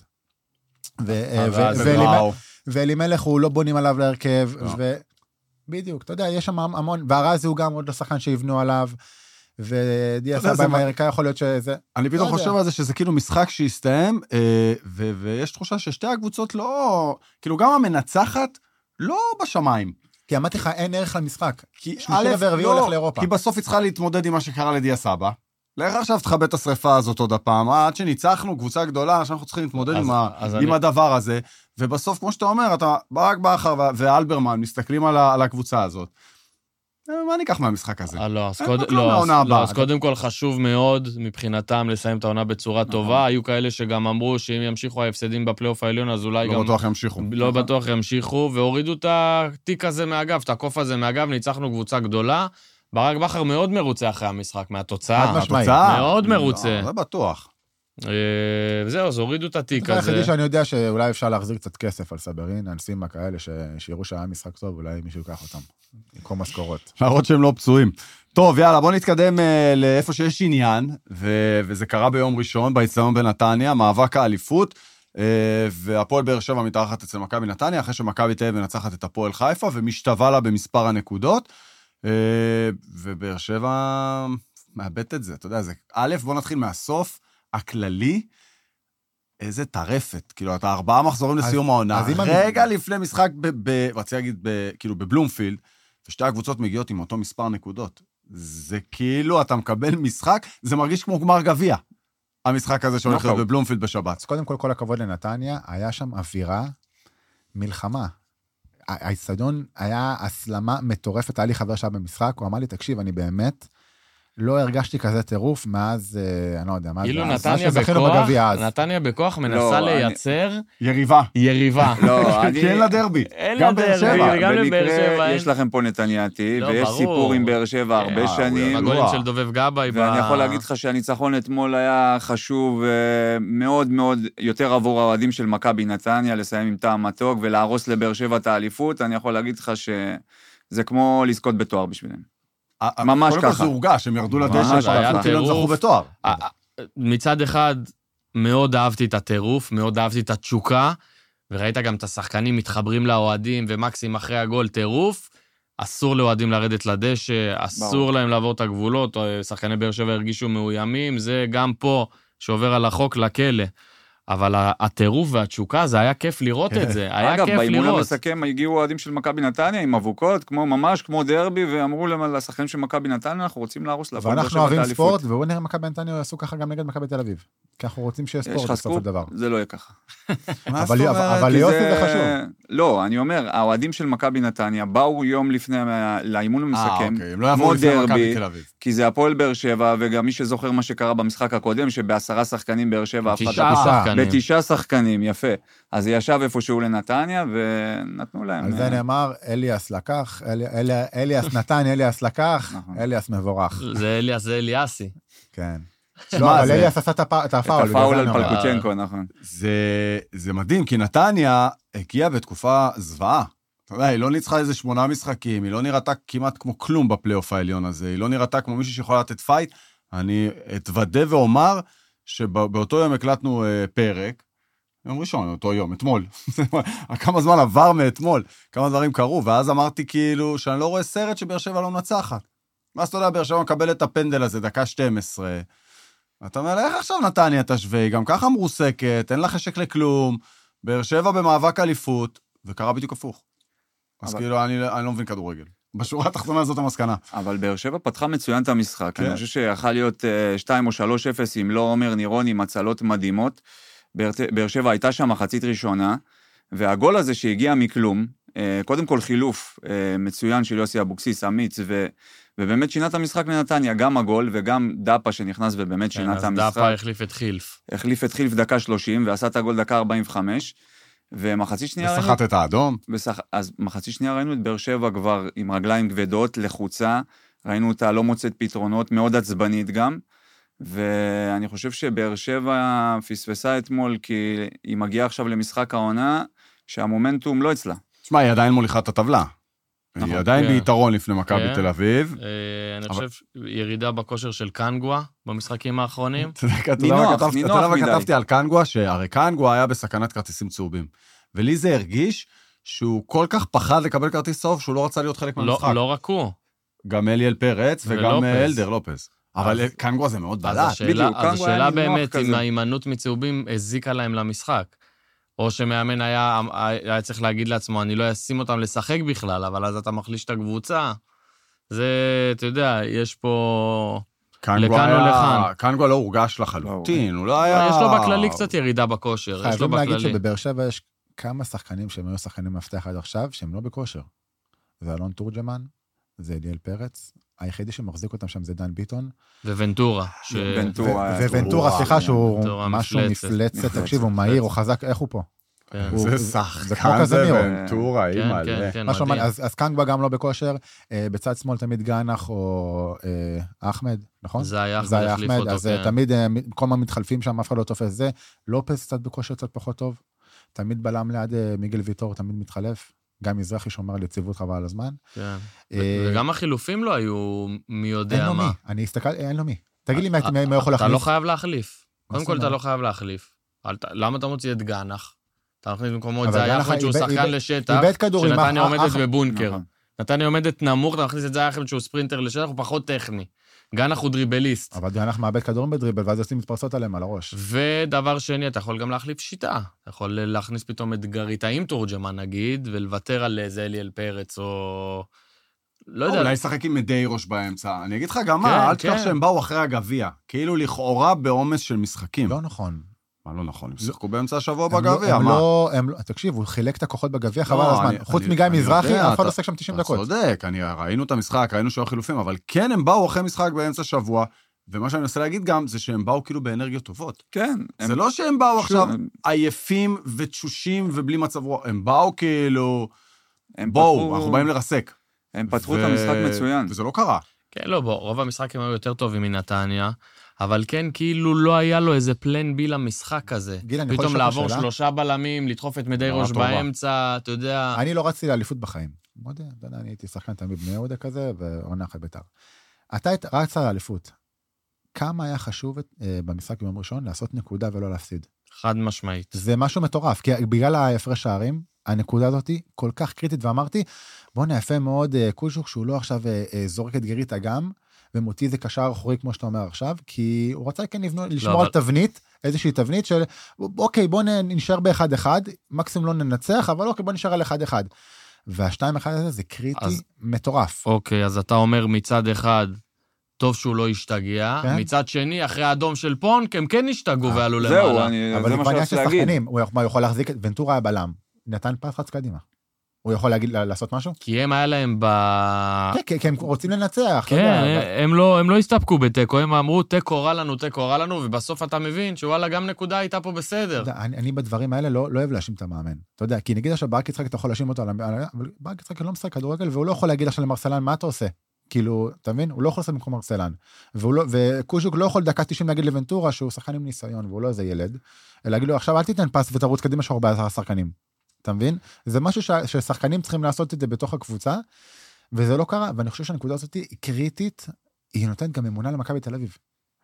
ואלימלך הוא לא בונים עליו להרכב, ובדיוק, אתה יודע, יש שם המון, והרזי הוא גם עוד לשחקן שיבנו עליו, ודיה סבא מהערכה יכול להיות שזה... אני פתאום חושב על זה שזה כאילו משחק שהסתיים, ויש תחושה ששתי הקבוצות לא... כאילו גם המנצחת לא בשמיים. כי אמרתי לך, אין ערך למשחק. כי שלישי ורביעי הולך לאירופה. כי בסוף היא צריכה להתמודד עם מה שקרה לדיה סבא. לך עכשיו תכבה את השריפה הזאת עוד הפעם, עד שניצחנו קבוצה גדולה, שאנחנו צריכים להתמודד אז, עם, אז ה, עם אני... הדבר הזה, ובסוף, כמו שאתה אומר, אתה ברק בכר ואלברמן מסתכלים על, ה, על הקבוצה הזאת. מה אני אקח מהמשחק הזה? אה, לא, אז, אין קוד... מקום לא, אז, לעונה לא, הבאה. אז קודם כל חשוב מאוד מבחינתם לסיים את העונה בצורה טובה. היו כאלה שגם אמרו שאם ימשיכו ההפסדים בפלייאוף העליון, אז אולי לא גם... בטוח ימשיכו. לא בטוח ימשיכו, והורידו את התיק הזה מהגב, את הקוף הזה מהגב, ניצחנו קבוצה גדולה. ברק בכר מאוד מרוצה אחרי המשחק, מהתוצאה. חד משמעית. התוצאה? מאוד מרוצה. לא, זה בטוח. וזהו, אז הורידו את התיק הדבר הזה. היחידי שאני יודע שאולי אפשר להחזיר קצת כסף על סברין, על סימה כאלה שיראו שהיה משחק טוב, אולי מישהו ייקח אותם. עם משכורות. להראות שהם לא פצועים. טוב, יאללה, בוא נתקדם uh, לאיפה שיש עניין, ו- וזה קרה ביום ראשון, באצטדיון בנתניה, מאבק האליפות, uh, והפועל באר שבע מתארחת אצל מכבי נתניה, אחרי שמכבי תל אביב מנצחת את הפועל חיפה, ומשתווה לה במספר הנקודות, uh, ובאר שבע מאבד את זה, אתה יודע, זה א', בוא נתחיל מהסוף, הכללי, איזה טרפת, כאילו, אתה ארבעה מחזורים לסיום העונה, רגע לפני משחק, ב- ב- רציתי להגיד, ב- כאילו, בבלומפילד, ושתי הקבוצות מגיעות עם אותו מספר נקודות. זה כאילו אתה מקבל משחק, זה מרגיש כמו גמר גביע. המשחק הזה שהולך להיות בבלומפילד בשבת. אז קודם כל, כל הכבוד לנתניה, היה שם אווירה, מלחמה. האיצטדיון היה הסלמה מטורפת, היה לי חבר שהיה במשחק, הוא אמר לי, תקשיב, אני באמת לא הרגשתי כזה טירוף מאז, אני לא יודע, מאז כאילו נתניה בכוח, נתניה בכוח מנסה לייצר יריבה. יריבה. כי אין לה דרבי. גם באר שבע. גם לבאר שבע. יש לכם פה נתניאתי, ויש סיפור עם באר שבע הרבה שנים. הגולים של דובב גבאי. ואני יכול להגיד לך שהניצחון אתמול היה חשוב מאוד מאוד יותר עבור האוהדים של מכבי נתניה, לסיים עם טעם מתוק ולהרוס לבאר שבע את האליפות. אני יכול להגיד לך שזה כמו לזכות בתואר בשבילם. ממש ככה. קודם כל זה הורגש, הם ירדו לדשא, כאילו הם זכו בתואר. מצד אחד, מאוד אהבתי את הטירוף, מאוד אהבתי את התשוקה, וראית גם את השחקנים מתחברים לאוהדים, ומקסים אחרי הגול טירוף, אסור לאוהדים לרדת לדשא, אסור להם לעבור את הגבולות, שחקני באר שבע הרגישו מאוימים, זה גם פה שעובר על החוק לכלא. אבל הטירוף והתשוקה, זה היה כיף לראות את זה, היה כיף לראות. אגב, באימון המסכם הגיעו אוהדים של מכבי נתניה עם אבוקות, כמו ממש כמו דרבי, ואמרו להם לשחקנים של מכבי נתניה, אנחנו רוצים להרוס לפועל באר שבע את האליפות. ואנחנו אוהבים ספורט, ובואו נראה מכבי נתניה יעשו ככה גם נגד מכבי תל אביב. כי אנחנו רוצים שיהיה ספורט בסוף הדבר. זה לא יהיה ככה. אבל להיות זה חשוב. לא, אני אומר, האוהדים של מכבי נתניה באו יום לפני לאימון המסכם, כמו דרבי, כי זה הפועל באר שבע, וגם מי שזוכר מה שקרה במשחק הקודם, שבעשרה שחקנים באר שבע, בתשעה שחקנים, יפה. אז ישב איפשהו לנתניה, ונתנו להם. על זה נאמר, אליאס לקח, אליאס נתן, אליאס לקח, אליאס מבורך. זה אליאס, זה אליאסי. כן. לא, אבל אליאס עשה את הפאול. את הפאול על פלקוצ'נקו, נכון. זה מדהים, כי נתניה הגיעה בתקופה זוועה. אתה יודע, היא לא ניצחה איזה שמונה משחקים, היא לא נראתה כמעט כמו כלום בפלייאוף העליון הזה, היא לא נראתה כמו מישהו שיכולה לתת פייט. אני אתוודא ואומר שבאותו יום הקלטנו פרק, יום ראשון, אותו יום, אתמול. כמה זמן עבר מאתמול, כמה דברים קרו, ואז אמרתי כאילו שאני לא רואה סרט שבאר שבע לא מנצחת. מה אז אתה יודע, באר שבע מקבל את הפנדל הזה, דקה שתים עשרה. אתה אומר, איך עכשיו נתניה תשווה? גם ככה מרוסקת, אין לה חשק לכלום, באר שבע במאבק אליפות, וקרה בדיוק הפוך. אז כאילו, אני לא מבין כדורגל. בשורה התחתונה זאת המסקנה. אבל באר שבע פתחה מצוין את המשחק. אני חושב שיכול להיות שתיים או שלוש אפס, אם לא עומר נירון עם הצלות מדהימות. באר שבע הייתה שם מחצית ראשונה, והגול הזה שהגיע מכלום, קודם כל חילוף מצוין של יוסי אבוקסיס, אמיץ, ובאמת שינה את המשחק לנתניה, גם הגול וגם דאפה שנכנס ובאמת שינה את המשחק. דאפה החליף את חילף. החליף את חילף דקה שלושים, ועשה את הגול דקה ארבעים וחמש, ומחצית שנייה ראינו... ושחט את האדום. אז מחצית שנייה ראינו את באר שבע כבר עם רגליים כבדות, לחוצה, ראינו אותה לא מוצאת פתרונות, מאוד עצבנית גם, ואני חושב שבאר שבע פספסה אתמול, כי היא מגיעה עכשיו למשחק העונה, שהמומנטום לא אצלה. תשמע, היא עדיין מוליכה את הטבלה. היא עדיין ביתרון לפני מכבי תל אביב. אני חושב ירידה בכושר של קנגווה במשחקים האחרונים. נינוח, נינוח מדי. כתבתי על קנגווה, שהרי קנגווה היה בסכנת כרטיסים צהובים. ולי זה הרגיש שהוא כל כך פחד לקבל כרטיס צהוב, שהוא לא רצה להיות חלק מהמשחק. לא רק הוא. גם אליאל פרץ וגם אלדר לופס. אבל קנגווה זה מאוד בלט. אז השאלה באמת, אם ההימנעות מצהובים הזיקה להם למשחק. או שמאמן היה, היה צריך להגיד לעצמו, אני לא אשים אותם לשחק בכלל, אבל אז אתה מחליש את הקבוצה. זה, אתה יודע, יש פה... לכאן או לכאן. קנגווה לא הורגש לחלוטין, הוא לא היה... יש לו בכללי קצת ירידה בכושר. חייבים להגיד שבבאר שבע יש כמה שחקנים שהם היו שחקנים מפתח עד עכשיו, שהם לא בכושר. זה אלון תורג'מן, זה אליאל פרץ, היחידי שמחזיק אותם שם זה דן ביטון. וונטורה. וונטורה, סליחה, שהוא משהו מפלצת, תקשיב, הוא מהיר, הוא חזק, איך הוא פה? זה שחקן, זה וונטורה, אימא. אז קנגווה גם לא בכושר, בצד שמאל תמיד גנח או אחמד, נכון? זה היה אחמד, אז תמיד, כל מה מתחלפים שם, אף אחד לא תופס זה, לופס קצת בכושר קצת פחות טוב, תמיד בלם ליד מיגל ויטור, תמיד מתחלף, גם מזרחי שומר על יציבות חבל על הזמן. וגם החילופים לא היו מי יודע מה. אין לו מי, אני אסתכל, אין לו מי. תגיד לי מה יכול להחליף. אתה לא חייב להחליף. קודם כל אתה לא חייב להחליף. למה אתה מוציא את גנח? אתה מכניס במקומו את זה היה אחמד שהוא שחקן לשטח, שנתניה עומדת בבונקר. נתניה עומדת נמוך, אתה מכניס את זה היה אחמד שהוא ספרינטר לשטח, הוא פחות טכני. גנח הוא דריבליסט. אבל גנח מאבד כדורים בדריבל, ואז עושים מתפרסות עליהם על הראש. ודבר שני, אתה יכול גם להחליף שיטה. אתה יכול להכניס פתאום את גריטה עם תורג'מן, נגיד, ולוותר על איזה אליאל פרץ, או לא יודע. אולי לשחק עם מדי ראש באמצע. אני אגיד לך גם מה, כן, אל תשכח כן. שהם באו אחרי הגביע. כאילו לכאורה בעומס של משחקים. לא נכון. מה לא נכון? הם שיחקו באמצע השבוע הם לא- בגביע, הם מה? לא, הם לא, תקשיב, הוא חילק את הכוחות בגביע, חבל לא, על הזמן. אני- חוץ אני- מגיא אני מזרחי, יודע, אף אחד לא אתה- עושה שם תשעים אתה דקות. צודק, אני ראינו את המשחק, ראינו שהיו חילופים, אבל כן, הם באו אחרי משחק באמצע השבוע, ומה שאני מנסה להגיד גם, זה שהם באו כאילו באנרגיות טובות. כן. זה לא שהם באו עכשיו הם- עייפים ותשושים ובלי מצב רוח, הם באו כאילו, הם בואו, פתחו- אנחנו באים לרסק. הם פתחו ו- את המשחק מצוין. וזה לא קרה. כן, לא, בוא, רוב המשחק הם היו יותר טובים מנתניה, אבל כן, כאילו לא היה לו איזה פלן בי למשחק הזה. גיל, אני יכול פתאום לשאול לעבור אותך שאלה? שלושה בלמים, לדחוף את מדי שאלה ראש טובה. באמצע, אתה יודע... אני לא רציתי לאליפות בחיים. מודה, אתה יודע, אני הייתי שחקן תמיד בני יהודה כזה, ועונה אחרי בית"ר. אתה היית- רצת לאליפות. כמה היה חשוב אה, במשחק ביום ראשון לעשות נקודה ולא להפסיד? חד משמעית. זה משהו מטורף, כי בגלל ההפרש שערים, הנקודה הזאת היא כל כך קריטית, ואמרתי, בוא נעפה מאוד אה, קוז'וק, שהוא לא עכשיו אה, אה, זורק את גרית אגם, ומותי זה קשר אחורי, כמו שאתה אומר עכשיו, כי הוא רצה כן לבנות, לשמור אבל- על תבנית, איזושהי תבנית של, אוקיי, בוא נ- נשאר באחד אחד, מקסימום לא ננצח, אבל אוקיי, בוא נשאר על אחד אחד. והשתיים אחד הזה זה קריטי אז- מטורף. אוקיי, אז אתה אומר מצד אחד, טוב שהוא לא השתגע, כן. מצד שני, אחרי האדום של פונק, הם כן השתגעו ועלו למעלה. זהו, אני- אבל זה זה מה כבר עניין של שרציתי להגיד. שחקנים, הוא יכול- הוא יכול להחזיק, ונטורה היה בלם, נתן פס רץ קדימה. הוא יכול להגיד, לעשות משהו? כי הם היה להם ב... כן, כי- כי הם רוצים לנצח. אתה כן, יודע, אבל- הם לא, הם לא הסתפקו בתיקו, הם אמרו, תיקו רע לנו, תיקו רע לנו, ובסוף אתה מבין שוואלה, גם נקודה הייתה פה בסדר. אתה יודע, אני, אני בדברים האלה לא, לא אוהב להאשים את המאמן. אתה יודע, כי נגיד עכשיו ברק יצחק, אתה יכול להאשים אותו על המאמן, אבל ברק יצחק לא משחק כדורגל, והוא לא יכול להגיד עכשיו למרסלן, מה אתה עושה? כאילו, אתה מבין? הוא לא יכול לעשות במקום מרסלן. והוא לא, וקוז'וק לא יכול דקה תשעים להגיד לוונטורה, שהוא שחקן עם ניסיון, והוא לא איזה ילד, אלא להגיד לו, עכשיו אל תיתן פס ותרוץ קדימה שחור בעשרה שחקנים. אתה מבין? זה משהו ש, ששחקנים צריכים לעשות את זה בתוך הקבוצה, וזה לא קרה, ואני חושב שהנקודה הזאת היא קריטית, היא נותנת גם אמונה למכבי תל אביב.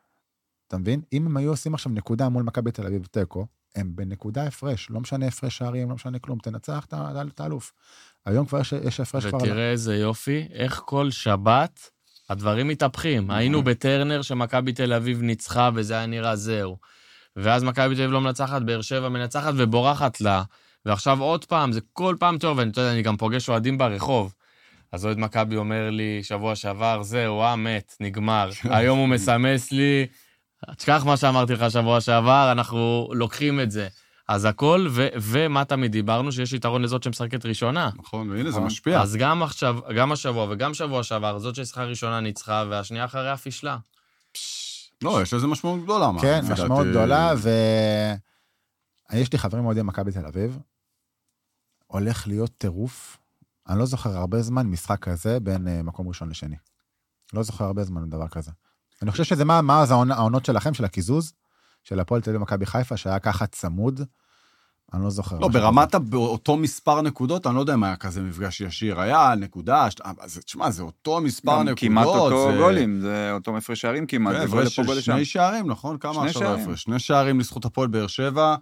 אתה מבין? אם הם היו עושים עכשיו נקודה מול מכבי תל אביב תיקו, הם בנקודה הפרש, לא משנה הפרש שערים, לא משנה כלום, תנצח את האלוף. היום כבר יש, יש הפרש כבר... ותראה איזה יופי, איך כל שבת הדברים מתהפכים. היינו בטרנר שמכבי תל אביב ניצחה, וזה היה נראה זהו. ואז מכבי תל אביב לא מנצחת, באר שבע מנצחת ובורחת לה. ועכשיו עוד פעם, זה כל פעם טוב, ואני יודע, אני גם פוגש אוהדים ברחוב. אז אוהד מכבי אומר לי, שבוע שעבר, זהו, אה, מת, נגמר. היום הוא מסמס לי, תשכח מה שאמרתי לך שבוע שעבר, אנחנו לוקחים את זה. אז הכל, ו- ומה תמיד דיברנו, שיש יתרון לזאת שמשחקת ראשונה. נכון, והנה זה משפיע. אז גם עכשיו, גם השבוע וגם שבוע שעבר, זאת ששיחקה ראשונה ניצחה, והשנייה אחריה פישלה. לא, יש לזה משמעות גדולה. מה, כן, לפי משמעות דעתי. גדולה, ויש לי חברים אוהדים מכבי תל אביב, הולך להיות טירוף, אני לא זוכר הרבה זמן משחק כזה בין uh, מקום ראשון לשני. לא זוכר הרבה זמן דבר כזה. אני חושב שזה מה, מה זה העונות שלכם, של הקיזוז, של הפועל תל אביב מכבי חיפה, שהיה ככה צמוד, אני לא זוכר. לא, ברמת באותו מספר נקודות, אני לא יודע אם היה כזה מפגש ישיר. היה נקודה, תשמע, זה אותו מספר נקודות. כמעט אותו גולים, זה אותו מפרש שערים כמעט, זה גול לפה גול לשם. שני שערים, נכון? כמה עכשיו ההפרש? שני שערים לזכות הפועל באר שבע.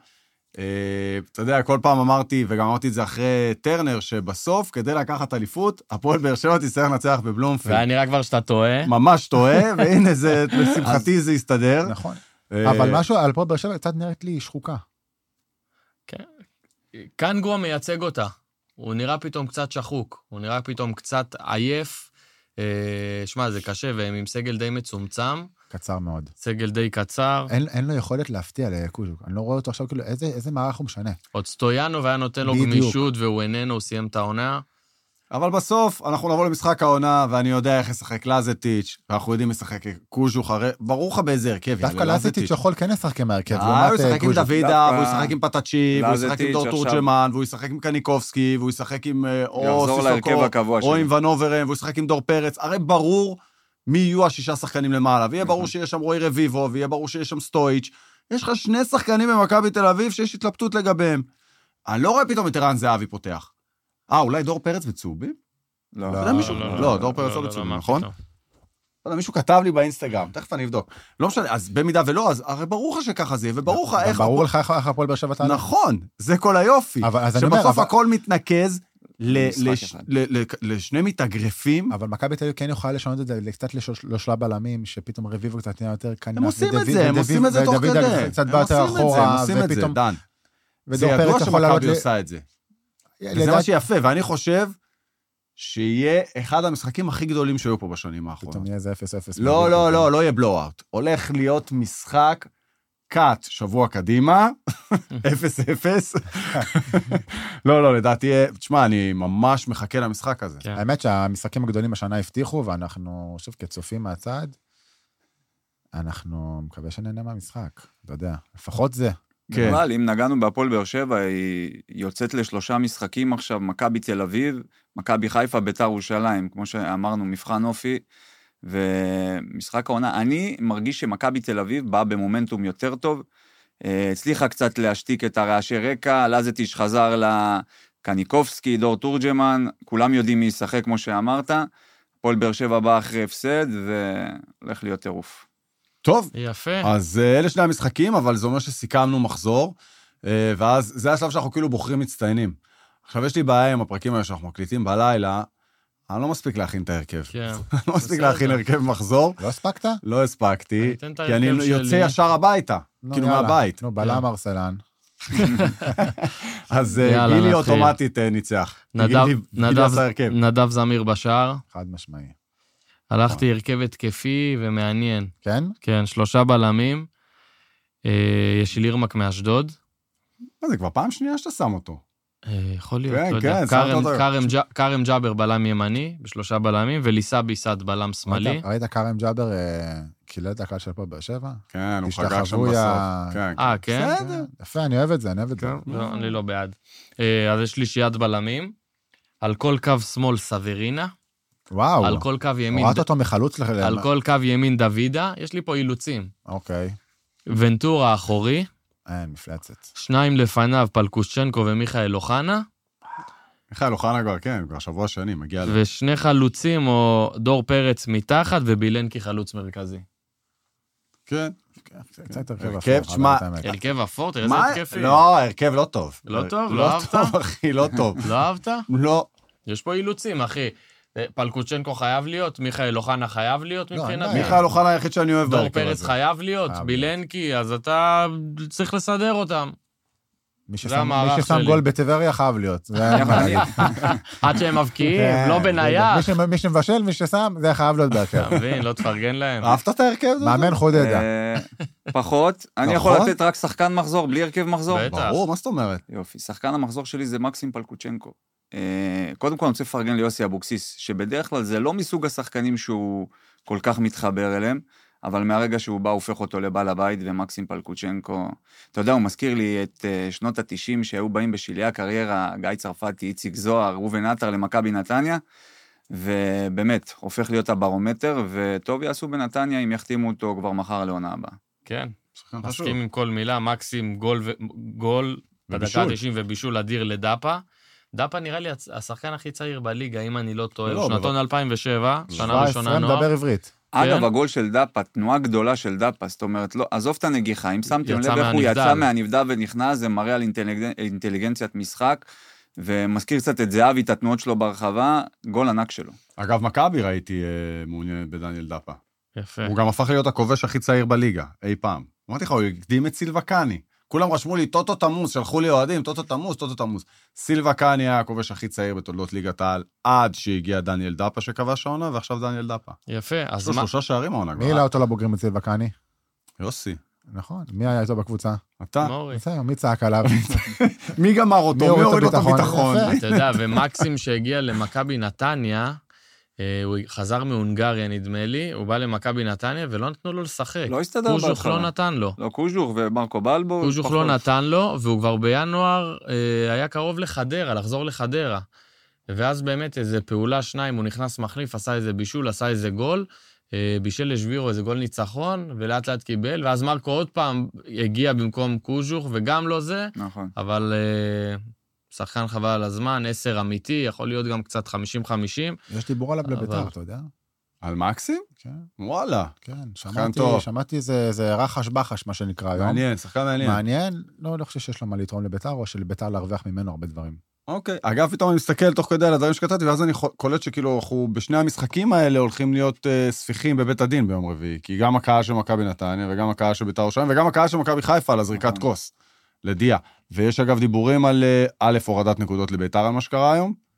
אתה יודע, כל פעם אמרתי, וגם אמרתי את זה אחרי טרנר, שבסוף, כדי לקחת אליפות, הפועל באר שבע תצטרך לנצח בבלומפילד. והיה נראה כבר שאתה טועה. ממש טועה, והנה זה, לשמחתי זה יסתדר. נכון. אבל משהו על הפועל באר שבע קצת נראית לי שחוקה. כן. קנגו מייצג אותה. הוא נראה פתאום קצת שחוק. הוא נראה פתאום קצת עייף. שמע, זה קשה, והם עם סגל די מצומצם. קצר מאוד. סגל די קצר. אין, אין לו יכולת להפתיע לקוז'וק. אני לא רואה אותו עכשיו, כאילו, איזה, איזה מערך הוא משנה. עוד סטויאנו והיה נותן לו בדיוק. גמישות, והוא איננו, הוא סיים את העונה. אבל בסוף, אנחנו נבוא למשחק העונה, ואני יודע איך לשחק לזטיץ', ואנחנו יודעים לשחק קוז'וך, הרי ברור לך באיזה הרכב. דווקא לזטיץ' יכול כן לשחק עם ההרכב. אה, הוא ישחק עם קוז'וק. דוידה, והוא ישחק עם פטאצ'י, והוא ישחק עם דור לזטיץ' תורג'מן, והוא ישחק עם קניקובסקי, והוא ישחק עם אה, או יחזור להרכב סיסוקו, הקבוע או שלו. עם ונוברם, והוא ישחק עם דור פרץ. הרי ברור מי יהיו השישה שחקנים למעלה, ויהיה ברור שיש שם רוי רביבו, ויהיה ברור שיש שם סטויץ'. יש לך שני שחקנים במכבי תל אביב שיש התלבטות לגביהם. אני לא רואה פתאום את ערן זהבי פותח. אה, אולי דור פרץ וצובי? לא, אתה יודע, מישהו- לא, דור פרץ לא בצובי, נכון? לא יודע, מישהו כתב לי באינסטגרם, תכף אני אבדוק. לא משנה, אז במידה ולא, אז הרי ברור לך שככה זה יהיה, וברור לך איך... ברור לך איך הפועל באר שבע תעלה. נכון, זה כל היופי. אבל- אז אני אומר, שבסוף אבל- הכל מתנקז ל- משחק לש- אחד. ל- ל- לשני מתאגרפים. אבל מכבי תל אביב כן יכולה לשנות את זה קצת לשלושה בלמים, שפתאום רביבו קצת נהיה יותר כנף. הם עושים את ודוד- זה, הם ודוד- עושים את זה תוך ודוד כדי. קצת הם בא יותר עושים את זה, הם אחורה, עושים את זה, ופתאום... דן. זה ודור ידוע פרץ יכול לעלות... שמכבי ל- עושה את זה. וזה לדעת- מה שיפה, ואני חושב שיהיה אחד המשחקים הכי גדולים שהיו פה בשנים האחרונות. פתאום יהיה איזה אפס אפס. לא, לא, לא, לא יהיה בלואו-אוט. הולך להיות משחק קאט שבוע קדימה, אפס אפס. לא, לא, לדעתי, תשמע, אני ממש מחכה למשחק הזה. האמת שהמשחקים הגדולים השנה הבטיחו, ואנחנו, שוב, כצופים מהצד, אנחנו מקווה שנהנה מהמשחק, אתה יודע, לפחות זה. כן. אבל אם נגענו בהפועל באר שבע, היא יוצאת לשלושה משחקים עכשיו, מכבי תל אביב, מכבי חיפה, ביתר ירושלים, כמו שאמרנו, מבחן אופי, ומשחק העונה, אני מרגיש שמכבי תל אביב באה במומנטום יותר טוב, הצליחה קצת להשתיק את הרעשי רקע, לזטיש חזר לקניקובסקי, דור תורג'מן, כולם יודעים מי ישחק כמו שאמרת, הפועל באר שבע בא אחרי הפסד, והולך להיות טירוף. טוב, יפה. אז אלה שני המשחקים, אבל זה אומר שסיכמנו מחזור, ואז זה השלב שאנחנו כאילו בוחרים מצטיינים. עכשיו יש לי בעיה עם הפרקים האלה שאנחנו מקליטים בלילה, אני לא מספיק להכין את ההרכב. כן. אני לא מספיק להכין הרכב מחזור. לא הספקת? לא הספקתי, כי אני יוצא ישר הביתה, כאילו מהבית. נו, בלם ארסלן. אז גילי אוטומטית ניצח. נדב זמיר בשער. חד משמעי. הלכתי הרכב התקפי ומעניין. כן? כן, שלושה בלמים. יש לי ירמק מאשדוד. זה כבר פעם שנייה שאתה שם אותו. יכול להיות, כן, לא יודע. כן, קרם ג'אבר בלם ימני, בשלושה בלמים, וליסה ביסד בלם שמאלי. ראית קרם ג'אבר קילל את הקהל של פה באר שבע? כן, הוא חגג שם בסוף. אה, כן? יפה, אני אוהב את זה, אני אוהב את זה. אני לא בעד. אז יש לי שיית בלמים. על כל קו שמאל סברינה. וואו. על כל קו ימין... הורדת אותו מחלוץ לך... על כל קו ימין דוידה, יש לי פה אילוצים. אוקיי. ונטורה האחורי. אין, מפלצת. שניים לפניו, פלקושצ'נקו ומיכאל אוחנה. מיכאל אוחנה כבר, כן, כבר שבוע שני, מגיע לו. ושני חלוצים, או דור פרץ מתחת, ובילנקי חלוץ מרכזי. כן. קצת הרכב הרכב, שמה... הרכב אפור, תראה איזה התקפי. לא, הרכב לא טוב. לא טוב? לא אהבת? לא טוב, אחי, לא טוב. לא אהבת? לא. יש פה אילוצים, אחי. פלקוצ'נקו חייב להיות, מיכאל אוחנה חייב להיות מבחינתי. מיכאל אוחנה היחיד שאני אוהב דור פרץ חייב להיות, בילנקי, אז אתה צריך לסדר אותם. מי ששם גול בטבריה חייב להיות. עד שהם מבקיעים, לא בנייח. מי שמבשל, מי ששם, זה חייב להיות בהרכב. אתה מבין, לא תפרגן להם. אהבת את ההרכב? מאמן חודדה. פחות. אני יכול לתת רק שחקן מחזור, בלי הרכב מחזור? ברור, מה זאת אומרת? יופי, שחקן המחזור שלי זה מקסים פלקוצ'נקו. קודם כל אני רוצה לפרגן ליוסי אבוקסיס, שבדרך כלל זה לא מסוג השחקנים שהוא כל כך מתחבר אליהם, אבל מהרגע שהוא בא, הופך אותו לבעל הבית, ומקסים פלקוצ'נקו, אתה יודע, הוא מזכיר לי את שנות ה-תשעים, שהיו באים בשלהי הקריירה, גיא צרפתי, איציק זוהר, ראובן עטר למכבי נתניה, ובאמת, הופך להיות הברומטר, וטוב יעשו בנתניה אם יחתימו אותו כבר מחר לעונה הבאה. כן, מסכים עם כל מילה, מקסים גול בדקה ה-תשעים ובישול אדיר לדאפה, דאפה נראה לי השחקן הכי צעיר בליגה, אם אני לא טועה, שנתון אלפיים ושבע, שנה ראשונה נוער. מדבר עברית. אגב, הגול של דאפה, תנועה גדולה של דאפה, זאת אומרת, עזוב את הנגיחה, אם שמתם לב איך הוא יצא מהנבדל ונכנס, זה מראה על אינטליגנציית משחק, ומזכיר קצת את זהבי, את התנועות שלו ברחבה, גול ענק שלו. אגב, מכבי ראיתי מעוניינת בדניאל דאפה. יפה. הוא גם הפך להיות הכובש הכי צעיר בליגה, אי פעם. אמרתי לך, הוא הקדים את סילבה קאני. כולם רשמו לי, טוטו תמוס, שלחו לי אוהדים, טוטו תמוס, טוטו תמוס. סילבה קאני היה הכובש הכי צעיר בתולדות ליגת העל, עד שהגיע דניאל דאפה שכבש העונה, ועכשיו דניאל דאפה. יפה, אז מה? שלושה שערים העונה כבר. מי העלה אותו לבוגרים את סילבה קאני? יוסי. נכון, מי היה איתו בקבוצה? אתה. מורי. בסדר, מי צעק עליו? מי גמר אותו? מי הוריד אותו ביטחון? אתה יודע, ומקסים שהגיע למכבי נתניה, הוא חזר מהונגריה, נדמה לי, הוא בא למכבי נתניה, ולא נתנו לו לשחק. לא הסתדר בהתחלה. קוז'וך לא נתן לו. לא, קוז'וך ומרקו בלבו. קוז'וך לא נתן לו, והוא כבר בינואר היה קרוב לחדרה, לחזור לחדרה. ואז באמת איזו פעולה שניים, הוא נכנס מחליף, עשה איזה בישול, עשה איזה גול, בישל לשבירו איזה גול ניצחון, ולאט לאט קיבל, ואז מרקו עוד פעם הגיע במקום קוז'וך, וגם לא זה, נכון. אבל... שחקן חבל על הזמן, עשר אמיתי, יכול להיות גם קצת חמישים חמישים. יש דיבור עליו לביתר, אתה יודע? על מקסים? כן. וואלה. כן, שמעתי איזה רחש בחש, מה שנקרא היום. מעניין, שחקן מעניין. מעניין, לא חושב שיש לו מה לתרום לביתר, או שלביתר להרוויח ממנו הרבה דברים. אוקיי, אגב, פתאום אני מסתכל תוך כדי על הדברים שכתבתי, ואז אני קולט שכאילו, אנחנו בשני המשחקים האלה הולכים להיות ספיחים בבית הדין ביום רביעי, כי גם הקהל של מכבי נתניה, וגם הקהל של ביתר ירושלים, וגם הקהל של מכבי חיפה על הזריקת כוס. לדיה. ויש אגב דיבורים על א', הורדת נקודות לביתר על מה שקרה היום,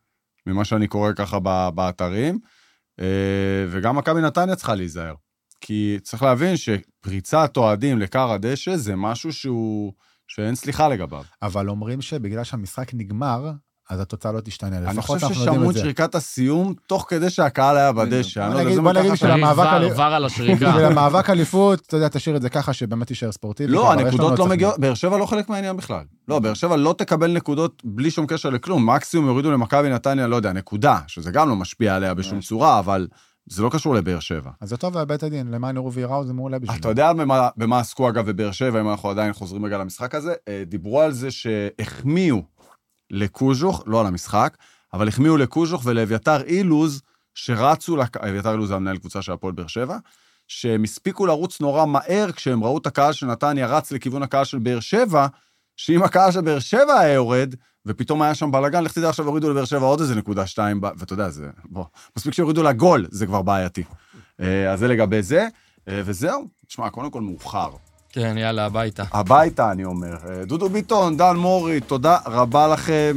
ממה שאני קורא ככה באתרים, וגם מכבי נתניה צריכה להיזהר. כי צריך להבין שפריצת אוהדים לקר הדשא זה משהו שהוא, שאין סליחה לגביו. אבל אומרים שבגלל שהמשחק נגמר, אז התוצאה לא תשתנה. אני חושב ששמעו את שריקת הסיום, תוך כדי שהקהל היה בדשא. בוא נגיד שלמאבק אליפות, אתה יודע, תשאיר את זה ככה, שבאמת יישאר ספורטיבי. לא, הנקודות לא מגיעות, באר שבע לא חלק מהעניין בכלל. לא, באר שבע לא תקבל נקודות בלי שום קשר לכלום. מקסימום יורידו למכבי נתניה, לא יודע, נקודה, שזה גם לא משפיע עליה בשום צורה, אבל זה לא קשור לבאר שבע. אז זה טוב, בית הדין, למען יראו ויראו, זה מעולה בשביל. אתה יודע במה עסקו אגב בבאר שבע, אם אנחנו עדיין חוזרים רגע למשחק הזה, דיברו על זה שהחמיאו לקוז'וך, לא על המשחק, אבל החמיאו לקוז'וך ולאביתר אילוז, שרצו, אביתר אילוז זה המנהל קבוצה של הפועל באר שבע, שהם הספיקו לרוץ נורא מהר, כשהם ראו את הקהל של נתניה רץ לכיוון הקהל של באר שבע, שאם הקהל של באר שבע היה יורד, ופתאום היה שם בלגן, לך תדע עכשיו הורידו לבאר שבע עוד איזה נקודה שתיים, ואתה יודע, זה, בוא, מספיק שהורידו לגול, זה כבר בעייתי. אז זה לגבי זה, וזהו, תשמע, קודם כל מאוחר. כן, יאללה, הביתה. הביתה, אני אומר. דודו ביטון, דן מורי, תודה רבה לכם.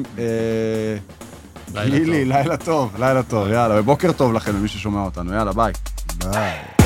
לילה טוב. לילה טוב, לילה טוב, יאללה, ובוקר טוב לכם, למי ששומע אותנו, יאללה, ביי. ביי.